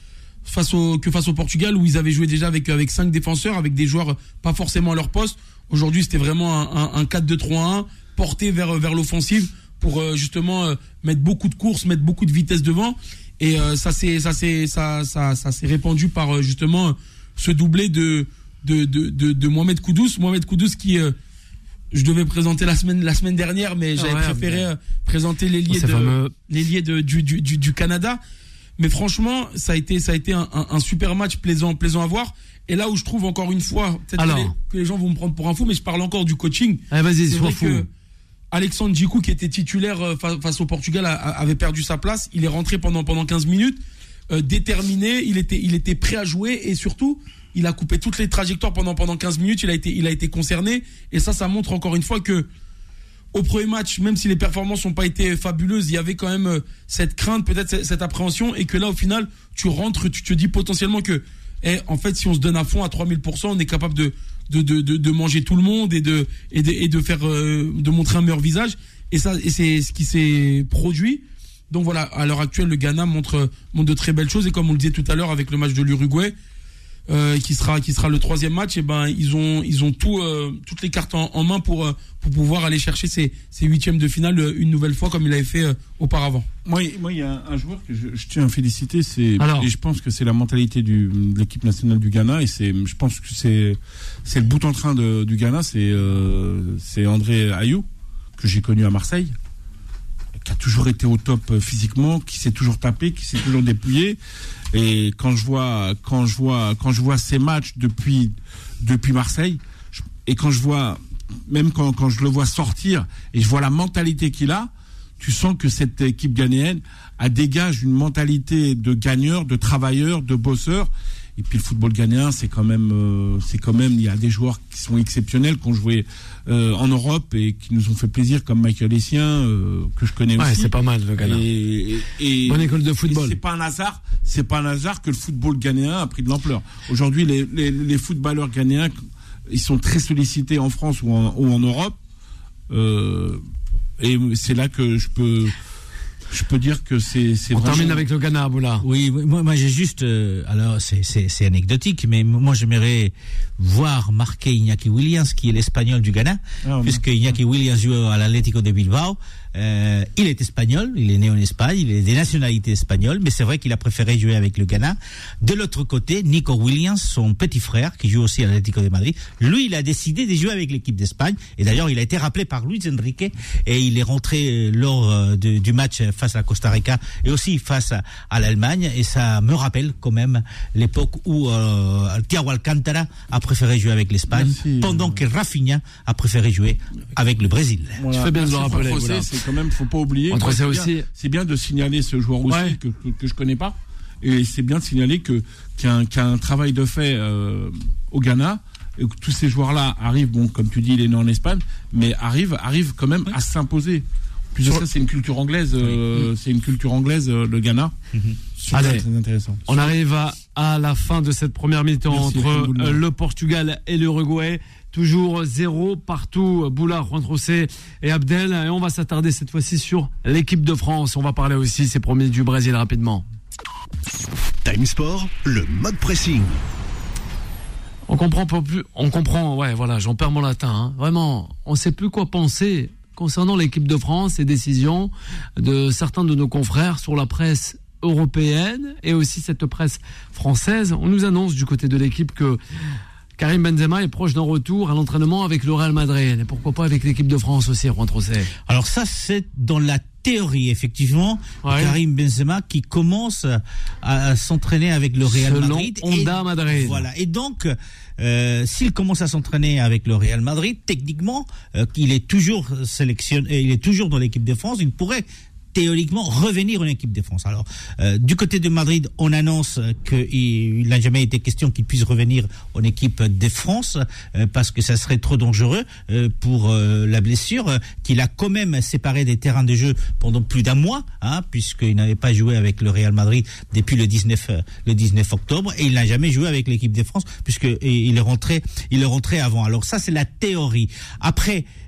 face au, que face au Portugal, où ils avaient joué déjà avec, avec cinq défenseurs, avec des joueurs pas forcément à leur poste. Aujourd'hui, c'était vraiment un, un, un quatre deux trois un porté vers, vers l'offensive pour euh, justement euh, mettre beaucoup de courses, mettre beaucoup de vitesse devant. Et euh, ça s'est ça s'est ça ça ça s'est répandu par euh, justement ce doublé de de de de, de Mohamed Kudus, Mohamed Kudus qui euh, je devais présenter la semaine la semaine dernière, mais j'avais ouais, préféré mais... euh, présenter l'ailier de fameux... l'ailier de du, du du du Canada. Mais franchement, ça a été ça a été un, un, un super match plaisant plaisant à voir. Et là où je trouve encore une fois, peut-être Alors... que, les, que les gens vont me prendre pour un fou, mais je parle encore du coaching. Allez, vas-y, sois fou. Que Alexandre Djikou, qui était titulaire face au Portugal, avait perdu sa place. Il est rentré pendant pendant quinze minutes, euh, déterminé. Il était il était prêt à jouer et surtout, il a coupé toutes les trajectoires pendant pendant quinze minutes. Il a été il a été concerné et ça ça montre encore une fois que au premier match, même si les performances n'ont pas été fabuleuses, il y avait quand même cette crainte, peut-être cette appréhension, et que là, au final, tu rentres, tu te dis potentiellement que, eh, en fait, si on se donne à fond à trois mille pour cent, on est capable de de de de, de manger tout le monde et de et de, et de faire euh, de montrer un meilleur visage. Et ça, et c'est ce qui s'est produit. Donc voilà, à l'heure actuelle, le Ghana montre montre de très belles choses, et comme on le disait tout à l'heure avec le match de l'Uruguay, Euh, qui sera qui sera le troisième match, et ben ils ont ils ont tout euh, toutes les cartes en, en main pour euh, pour pouvoir aller chercher ces ces huitièmes de finale euh, une nouvelle fois comme il avait fait euh, auparavant. Moi moi il y a un joueur que je, je tiens à féliciter, c'est Alors. et je pense que c'est la mentalité du de l'équipe nationale du Ghana, et c'est je pense que c'est c'est le bout en train de du Ghana, c'est euh, c'est André Ayou, que j'ai connu à Marseille, qui a toujours été au top physiquement, qui s'est toujours tapé, qui s'est toujours dépouillé. Et quand je vois, quand je vois, quand je vois ces matchs depuis, depuis Marseille, je, et quand je vois, même quand, quand je le vois sortir, et je vois la mentalité qu'il a, tu sens que cette équipe ghanéenne a dégage une mentalité de gagneur, de travailleur, de bosseur. Et puis le football ghanéen, c'est quand même, euh, c'est quand même, il y a des joueurs qui sont exceptionnels, qui ont joué euh, en Europe et qui nous ont fait plaisir, comme Michael Essien, euh, que je connais ouais, aussi. Ouais, c'est pas mal le Ghana. Et, et, bonne école de football. C'est pas un hasard, c'est pas un hasard que le football ghanéen a pris de l'ampleur. Aujourd'hui, les, les, les footballeurs ghanéens, ils sont très sollicités en France ou en, ou en Europe. Euh, et c'est là que je peux. Je peux dire que c'est c'est On vraiment... termine avec le Ghana, Aboula. Oui, moi, moi j'ai juste euh, alors c'est c'est c'est anecdotique, mais moi j'aimerais voir marquer Iñaki Williams, qui est l'espagnol du Ghana, ah, puisque Iñaki Williams joue à l'Atlético de Bilbao. Euh, il est espagnol, il est né en Espagne, il est des nationalités espagnoles, mais c'est vrai qu'il a préféré jouer avec le Ghana. De l'autre côté, Nico Williams, son petit frère, qui joue aussi à l'Atlético de Madrid, lui, il a décidé de jouer avec l'équipe d'Espagne, et d'ailleurs, il a été rappelé par Luis Enrique, et il est rentré lors de, du match face à la Costa Rica, et aussi face à, à l'Allemagne, et ça me rappelle quand même l'époque où euh, Thiago Alcántara a préféré jouer avec l'Espagne, Merci. pendant que Rafinha a préféré jouer avec le Brésil. Voilà. Tu fais bien de le rappeler. Voilà. Quand même, faut pas oublier. Entre ça aussi, c'est bien de signaler ce joueur aussi ouais. que, que que je connais pas, et c'est bien de signaler que qu'il y a un, qu'il y a un travail de fait euh, au Ghana, et que tous ces joueurs-là arrivent. Bon, comme tu dis, il est né en Espagne, mais arrivent arrivent quand même ouais. à s'imposer. Plus de ça, c'est une culture anglaise. Euh, oui. C'est une culture anglaise, euh, le Ghana. Mm-hmm. Super, Allez, très intéressant. On arrive à, à la fin de cette première mi-temps entre euh, le Portugal et l'Uruguay. Toujours zéro partout, Boula, Juan José et Abdel. Et on va s'attarder cette fois-ci sur l'équipe de France. On va parler aussi, c'est promis, du Brésil rapidement. Time Sport, le mode pressing. On comprend pas plus, on comprend, ouais, voilà, j'en perds mon latin, hein. Vraiment, on sait plus quoi penser concernant l'équipe de France et décisions de certains de nos confrères sur la presse européenne et aussi cette presse française. On nous annonce du côté de l'équipe que Karim Benzema est proche d'un retour à l'entraînement avec le Real Madrid. Et pourquoi pas avec l'équipe de France aussi, Juan José? Alors ça, c'est dans la théorie, effectivement. Ouais. Karim Benzema qui commence à, à s'entraîner avec le Real Selon Madrid. Honda et, Madrid. Voilà. Et donc, euh, s'il commence à s'entraîner avec le Real Madrid, techniquement, euh, il est toujours sélectionné, il est toujours dans l'équipe de France. Il pourrait théoriquement revenir en équipe de France. Alors, euh, du côté de Madrid, on annonce qu'il n'a jamais été question qu'il puisse revenir en équipe de France euh, parce que ça serait trop dangereux euh, pour euh, la blessure, euh, qu'il a quand même séparé des terrains de jeu pendant plus d'un mois, hein, puisqu'il n'avait pas joué avec le Real Madrid depuis le dix-neuf, le dix-neuf octobre, et il n'a jamais joué avec l'équipe de France puisque il est rentré, il est rentré avant. Alors ça, c'est la théorie. Après,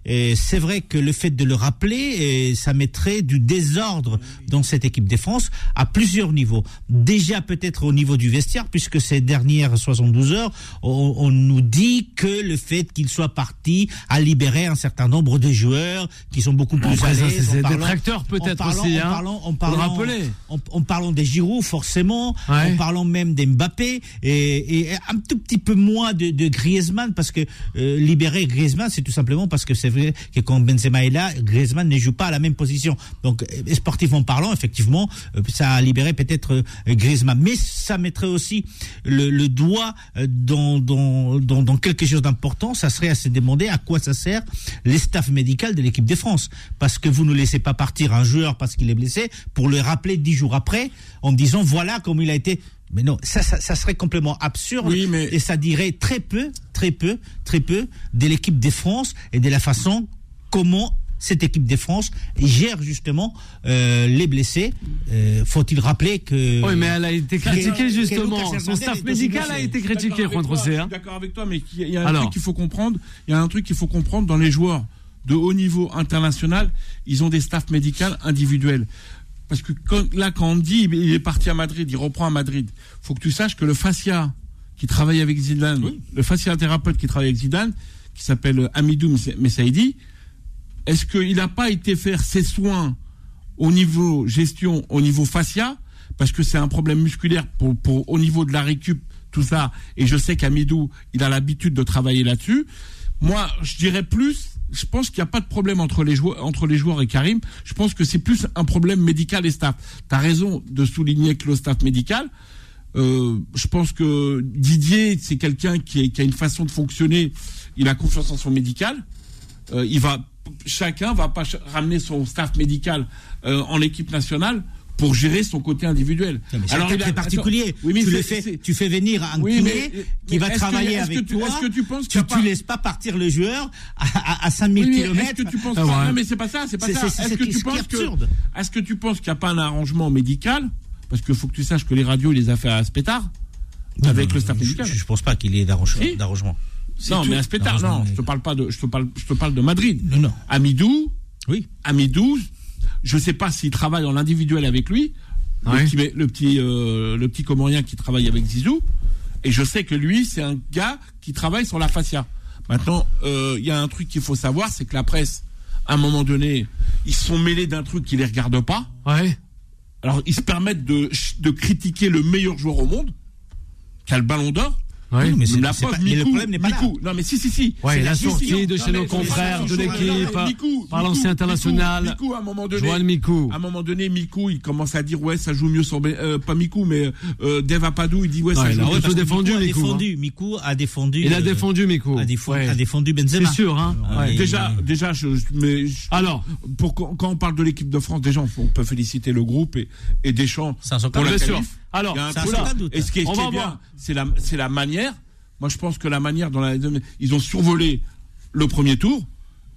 Et c'est vrai que le fait de le rappeler, et ça mettrait du désordre dans cette équipe de France à plusieurs niveaux. Déjà peut-être au niveau du vestiaire, puisque ces dernières soixante-douze heures, on, on nous dit que le fait qu'il soit parti a libéré un certain nombre de joueurs qui sont beaucoup plus bon, à l'aise. C'est des détracteurs peut-être parlant, aussi. En hein, parlant, en parlant, en, en parlant des Giroud forcément, ouais. en parlant même des Mbappé et, et un tout petit peu moins de, de Griezmann, parce que euh, libérer Griezmann, c'est tout simplement parce que c'est vrai que quand Benzema est là, Griezmann ne joue pas à la même position. Donc sportivement parlant, effectivement, ça a libéré peut-être euh, Griezmann, mais ça mettrait aussi le, le doigt dans, dans, dans, dans quelque chose d'important. Ça serait à se demander à quoi ça sert les staffs médicaux de l'équipe de France, parce que vous ne laissez pas partir un joueur parce qu'il est blessé pour le rappeler dix jours après en disant voilà comme il a été. Mais non, ça, ça, ça serait complètement absurde, oui, mais... et ça dirait très peu, très peu, très peu de l'équipe de France et de la façon comment cette équipe de France gère justement euh, les blessés. Euh, faut-il rappeler que... Oui, mais elle a été critiquée que, justement. Que Son staff médical a été critiqué, Juan José. Je suis d'accord avec toi, mais il y a un Alors. truc qu'il faut comprendre. Il y a un truc qu'il faut comprendre dans les joueurs de haut niveau international. Ils ont des staffs médicaux individuels. Parce que quand, là, quand on dit il est parti à Madrid, il reprend à Madrid, faut que tu saches que le fascia qui travaille avec Zidane, oui. le fasciathérapeute qui travaille avec Zidane, qui s'appelle Hamidou Messaidi, est-ce qu'il n'a pas été faire ses soins au niveau gestion, au niveau fascia, parce que c'est un problème musculaire pour, pour, au niveau de la récup, tout ça, et je sais qu'Hamidou, il a l'habitude de travailler là-dessus. Moi, je dirais plus, je pense qu'il n'y a pas de problème entre les joueurs, entre les joueurs et Karim. Je pense que c'est plus un problème médical et staff. Tu as raison de souligner que le staff médical, euh, je pense que Didier, c'est quelqu'un qui, est, qui a une façon de fonctionner, il a confiance en son médical. Euh, il va, chacun va pas ramener son staff médical euh, en équipe nationale pour gérer son côté individuel. Non, mais c'est alors, un cas très particulier. Oui, tu, le fais, tu fais venir un oui, kiné mais, qui mais va travailler que, avec tu, toi. Est-ce que tu penses tu, tu laisses pas partir le joueur à, à, à cinq mille oui, kilomètres. Est-ce que tu penses ah, pas, ouais. Non, mais c'est pas ça, c'est pas c'est, ça. C'est, est-ce c'est, que tu penses que, est-ce que tu penses qu'il n'y a pas un arrangement médical? Parce qu'il faut que tu saches que les radios, il les a fait à Spétard. Non, avec non, le staff je, médical. Je, je pense pas qu'il y ait d'arrangement. Si. d'arrangement. Non, tout. mais à Spétard, non. Mais... Je te parle pas de, je te parle, je te parle de Madrid. Non, non. Amidou. Oui. Amidou. Je sais pas s'il travaille en individuel avec lui. Ouais. Le petit, le petit, euh, le petit Comorien qui travaille avec Zizou, et je sais que lui, c'est un gars qui travaille sur la fascia. Maintenant, il euh, y a un truc qu'il faut savoir, c'est que la presse, à un moment donné, ils se sont mêlés d'un truc qui les regarde pas. Ouais. Alors, ils se permettent de, de critiquer le meilleur joueur au monde, qui a le Ballon d'Or. Oui, mais, c'est, la c'est preuve, pas, Mikou, mais le problème n'est pas Mikou. là. Non, mais si, si, si. Ouais, la si, sortie si, de chez non, nos confrères de l'équipe, par l'ancien international, Mikou, à un moment donné, Johan Mikou. À un moment donné, Mikou, il commence à dire, ouais, ça joue mieux sur, euh, pas Mikou, mais, euh, Dave Apadou, il dit, ouais, ouais, ça joue mieux. Il a défendu, Mikou. Mikou, défendu, hein. Mikou a défendu. Il a défendu, Mikou. A défendu, ouais. a défendu Benzema. C'est sûr, hein. Ouais. Ouais. Déjà, déjà, je, mais, je, alors, pour, quand, quand on parle de l'équipe de France, déjà, on peut féliciter le groupe et, et Deschamps. Pour la qualif. Alors, et ce qui est, est bien, c'est la, c'est la manière. Moi, je pense que la manière dont la, ils ont survolé le premier tour.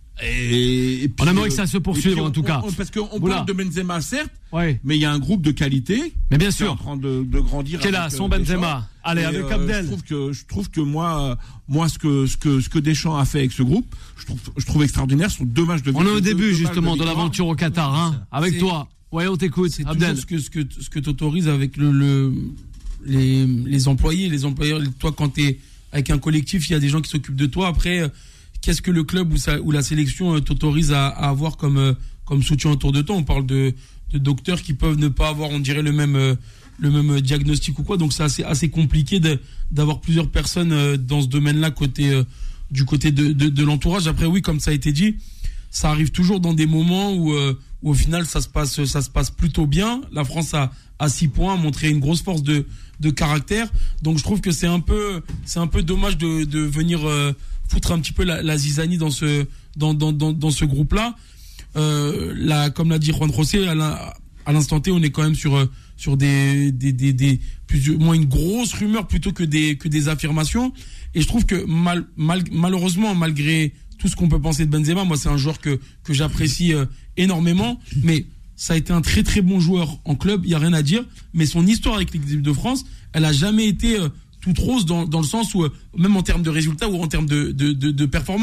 Et, et puis, on aimerait euh, que ça se poursuive, en tout on, cas. On, parce qu'on parle de Benzema, certes, ouais. mais il y a un groupe de qualité. Mais bien sûr. Qui est en train de, de grandir. Qui est là, son Benzema. Allez, et avec euh, Abdel. Je trouve que, je trouve que moi, moi, ce que, ce que, ce que Deschamps a fait avec ce groupe, je trouve, je trouve extraordinaire. Ce sont deux matchs de On est au début, justement, de, de l'aventure au Qatar, hein. Avec c'est, toi. Ouais, on t'écoute. C'est Abdel. toujours ce que, ce que, ce que t'autorises avec le, le, les, les employés, les employeurs. Toi, quand t'es avec un collectif, il y a des gens qui s'occupent de toi. Après, qu'est-ce que le club ou, ça, ou la sélection t'autorise à, à avoir comme, comme soutien autour de toi? On parle de, de docteurs qui peuvent ne pas avoir, on dirait, le même, le même diagnostic ou quoi. Donc, c'est assez, assez compliqué de, d'avoir plusieurs personnes dans ce domaine-là, côté, du côté de, de, de l'entourage. Après, oui, comme ça a été dit, ça arrive toujours dans des moments où, où au final, ça se passe, ça se passe plutôt bien. La France a, a six points, a montré une grosse force de, de caractère. Donc je trouve que c'est un peu, c'est un peu dommage de, de venir euh, foutre un petit peu la, la zizanie dans ce, dans, dans, dans, dans ce groupe-là. Euh, là, comme l'a dit Juan José, à, à l'instant T, on est quand même sur, sur des, des, des, des plus ou moins une grosse rumeur plutôt que des, que des affirmations. Et je trouve que mal, mal, malheureusement, malgré tout ce qu'on peut penser de Benzema, moi c'est un joueur que, que j'apprécie euh, énormément, mais ça a été un très très bon joueur en club, il n'y a rien à dire, mais son histoire avec l'équipe de France, elle a jamais été euh, toute rose dans, dans le sens où, euh, même en termes de résultats ou en termes de, de, de, de performance.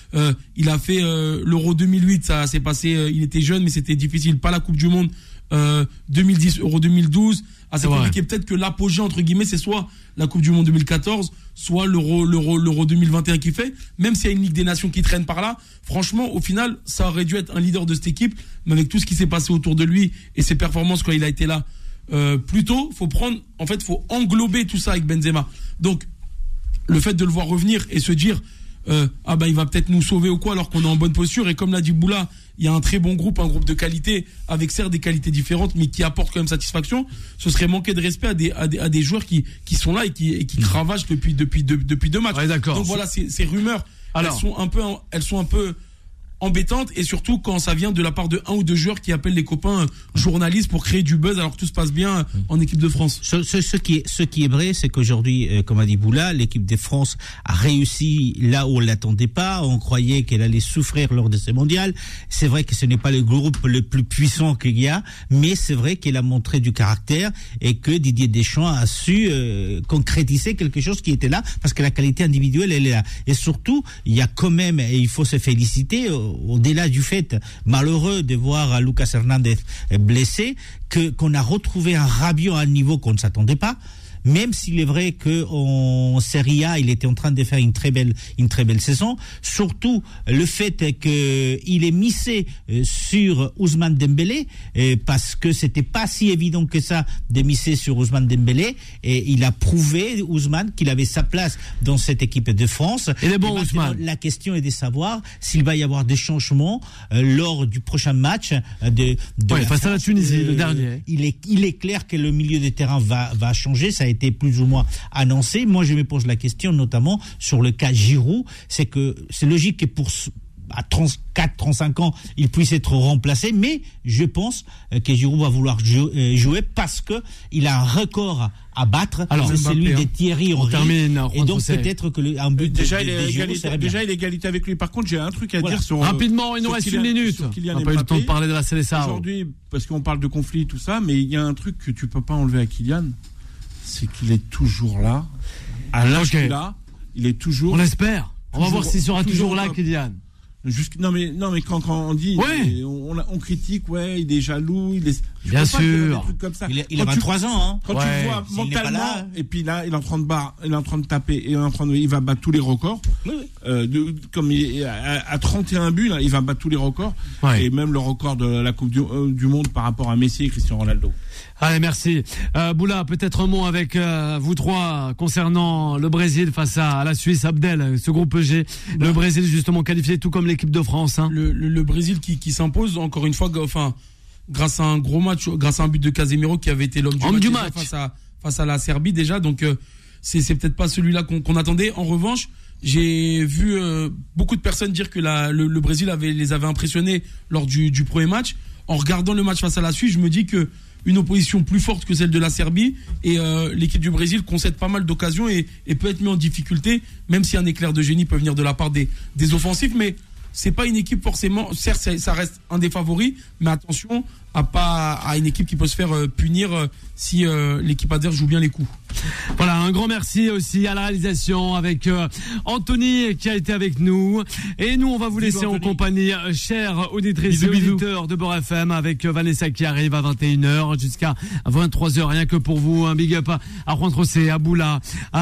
Euh, il a fait euh, l'Euro deux mille huit, ça s'est passé, euh, il était jeune, mais c'était difficile. Pas la Coupe du Monde euh, deux mille dix, Euro deux mille douze. Assez compliqué. Peut-être que l'apogée, entre guillemets, c'est soit la Coupe du Monde deux mille quatorze, soit l'Euro, l'Euro, l'Euro deux mille vingt et un qui fait. Même s'il y a une Ligue des Nations qui traîne par là, franchement, au final, ça aurait dû être un leader de cette équipe. Mais avec tout ce qui s'est passé autour de lui et ses performances quand il a été là, euh, plus tôt, faut prendre, en fait, faut englober tout ça avec Benzema. Donc, le fait de le voir revenir et se dire, euh, ah bah il va peut-être nous sauver ou quoi, alors qu'on est en bonne posture. Et comme l'a dit Boula, il y a un très bon groupe, un groupe de qualité, avec certes des qualités différentes, mais qui apporte quand même satisfaction. Ce serait manquer de respect à des, à des, à des joueurs qui, qui sont là et qui, et qui cravagent depuis, depuis, deux, depuis deux matchs. Ouais, d'accord. Donc voilà, ces, ces rumeurs, alors, elles sont un peu, elles sont un peu embêtante, et surtout quand ça vient de la part de un ou deux joueurs qui appellent les copains journalistes pour créer du buzz alors que tout se passe bien en équipe de France. Ce, ce, ce, qui, est, ce qui est vrai, c'est qu'aujourd'hui, euh, comme a dit Boula, l'équipe de France a réussi là où on ne l'attendait pas. On croyait qu'elle allait souffrir lors de ces mondiales. C'est vrai que ce n'est pas le groupe le plus puissant qu'il y a, mais c'est vrai qu'elle a montré du caractère et que Didier Deschamps a su euh, concrétiser quelque chose qui était là, parce que la qualité individuelle, elle est là. Et surtout, il y a quand même, et il faut se féliciter, au-delà du fait malheureux de voir Lucas Hernandez blessé, que qu'on a retrouvé un Rabiot à un niveau qu'on ne s'attendait pas. Même s'il est vrai qu'en Serie A, il était en train de faire une très belle, une très belle saison. Surtout, le fait qu'il est misé sur Ousmane Dembélé, parce que c'était pas si évident que ça de miser sur Ousmane Dembélé. Et il a prouvé, Ousmane, qu'il avait sa place dans cette équipe de France. Et les bons Ousmane. La question est de savoir s'il va y avoir des changements euh, lors du prochain match de, de ouais, la face France. à la Tunisie, euh, le dernier. Il est, il est clair que le milieu de terrain va, va changer. Ça a été plus ou moins annoncé. Moi, je me pose la question, notamment sur le cas Giroud. C'est que c'est logique que pour à trente-quatre, trente-cinq ans, il puisse être remplacé, mais je pense que Giroud va vouloir jouer parce que il a un record à battre. Alors, c'est celui hein. de Thierry Henry. Termine, et donc peut-être que le, un but déjà, de, il de, est de Giroud, égalité, déjà il est égalité avec lui. Par contre, j'ai un truc à voilà. dire sur rapidement. Il nous sur reste Kylian, une minute. On n'a pas eu le temps de parler de la Seleção aujourd'hui, parce qu'on parle de conflit tout ça, mais il y a un truc que tu peux pas enlever à Kylian, c'est qu'il est toujours là. À l'âge okay. qu'il a, il est toujours. On l'espère. On va voir s'il sera toujours, toujours là, Kylian. Jusqu'... Non mais non mais quand, quand on dit, ouais. on, on, on critique, ouais, il est jaloux, il est. Bien sûr. Des trucs comme ça. Il, est, il a vingt-trois tu, ans, hein. Quand ouais. tu vois S'il mentalement, là, et puis là, il est en train de bar, il est en train de taper, il est en train de, il va battre tous les records. Oui, oui. Euh, de, comme il est à, à trente et un buts, là, il va battre tous les records, ouais. Et même le record de la Coupe du, euh, du Monde par rapport à Messi et Cristiano Ronaldo. Allez, merci. Euh, Boula, peut-être un mot avec euh, vous trois concernant le Brésil face à, à la Suisse. Abdel, ce groupe G, bah, le Brésil justement qualifié tout comme l'équipe de France. Hein. Le, le, le Brésil qui, qui s'impose encore une fois, enfin, grâce à un gros match, grâce à un but de Casemiro qui avait été l'homme du Homme match, du déjà, match. face à face à la Serbie déjà. Donc euh, c'est c'est peut-être pas celui-là qu'on, qu'on attendait. En revanche, j'ai vu euh, beaucoup de personnes dire que la, le, le Brésil avait les avait impressionnés lors du, du premier match. En regardant le match face à la Suisse, je me dis que une opposition plus forte que celle de la Serbie, et euh, l'équipe du Brésil concède pas mal d'occasions et, et peut être mis en difficulté, même si un éclair de génie peut venir de la part des, des offensifs. Mais c'est pas une équipe forcément, certes ça reste un des favoris, mais attention à pas à une équipe qui peut se faire euh, punir euh, si euh, l'équipe adverse joue bien les coups. Voilà, un grand merci aussi à la réalisation avec euh, Anthony qui a été avec nous, et nous on va vous laisser Bisous, en Anthony. compagnie, euh, chers auditrices bisous, et auditeurs de Beurre F M, avec euh, Vanessa qui arrive à vingt et une heures jusqu'à vingt-trois heures, rien que pour vous. Un big up à, à Juan Trocé, à Boula,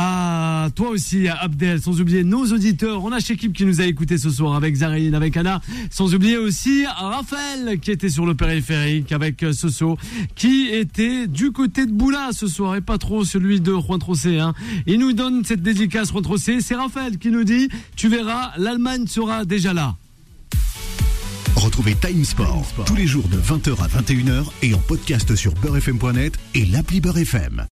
à toi aussi à Abdel, sans oublier nos auditeurs. On a Chekib qui nous a écouté ce soir avec Zarine, avec Anna, sans oublier aussi Raphaël qui était sur le périphérique avec Soso, qui était du côté de Boula ce soir et pas trop celui de Juan Trocé. Hein. Il nous donne cette dédicace, Juan Trocé. C'est Raphaël qui nous dit, tu verras, l'Allemagne sera déjà là. Retrouvez Time Sport, tous les jours de vingt heures à vingt et une heures et en podcast sur beurre f m point net et l'appli Beurre F M.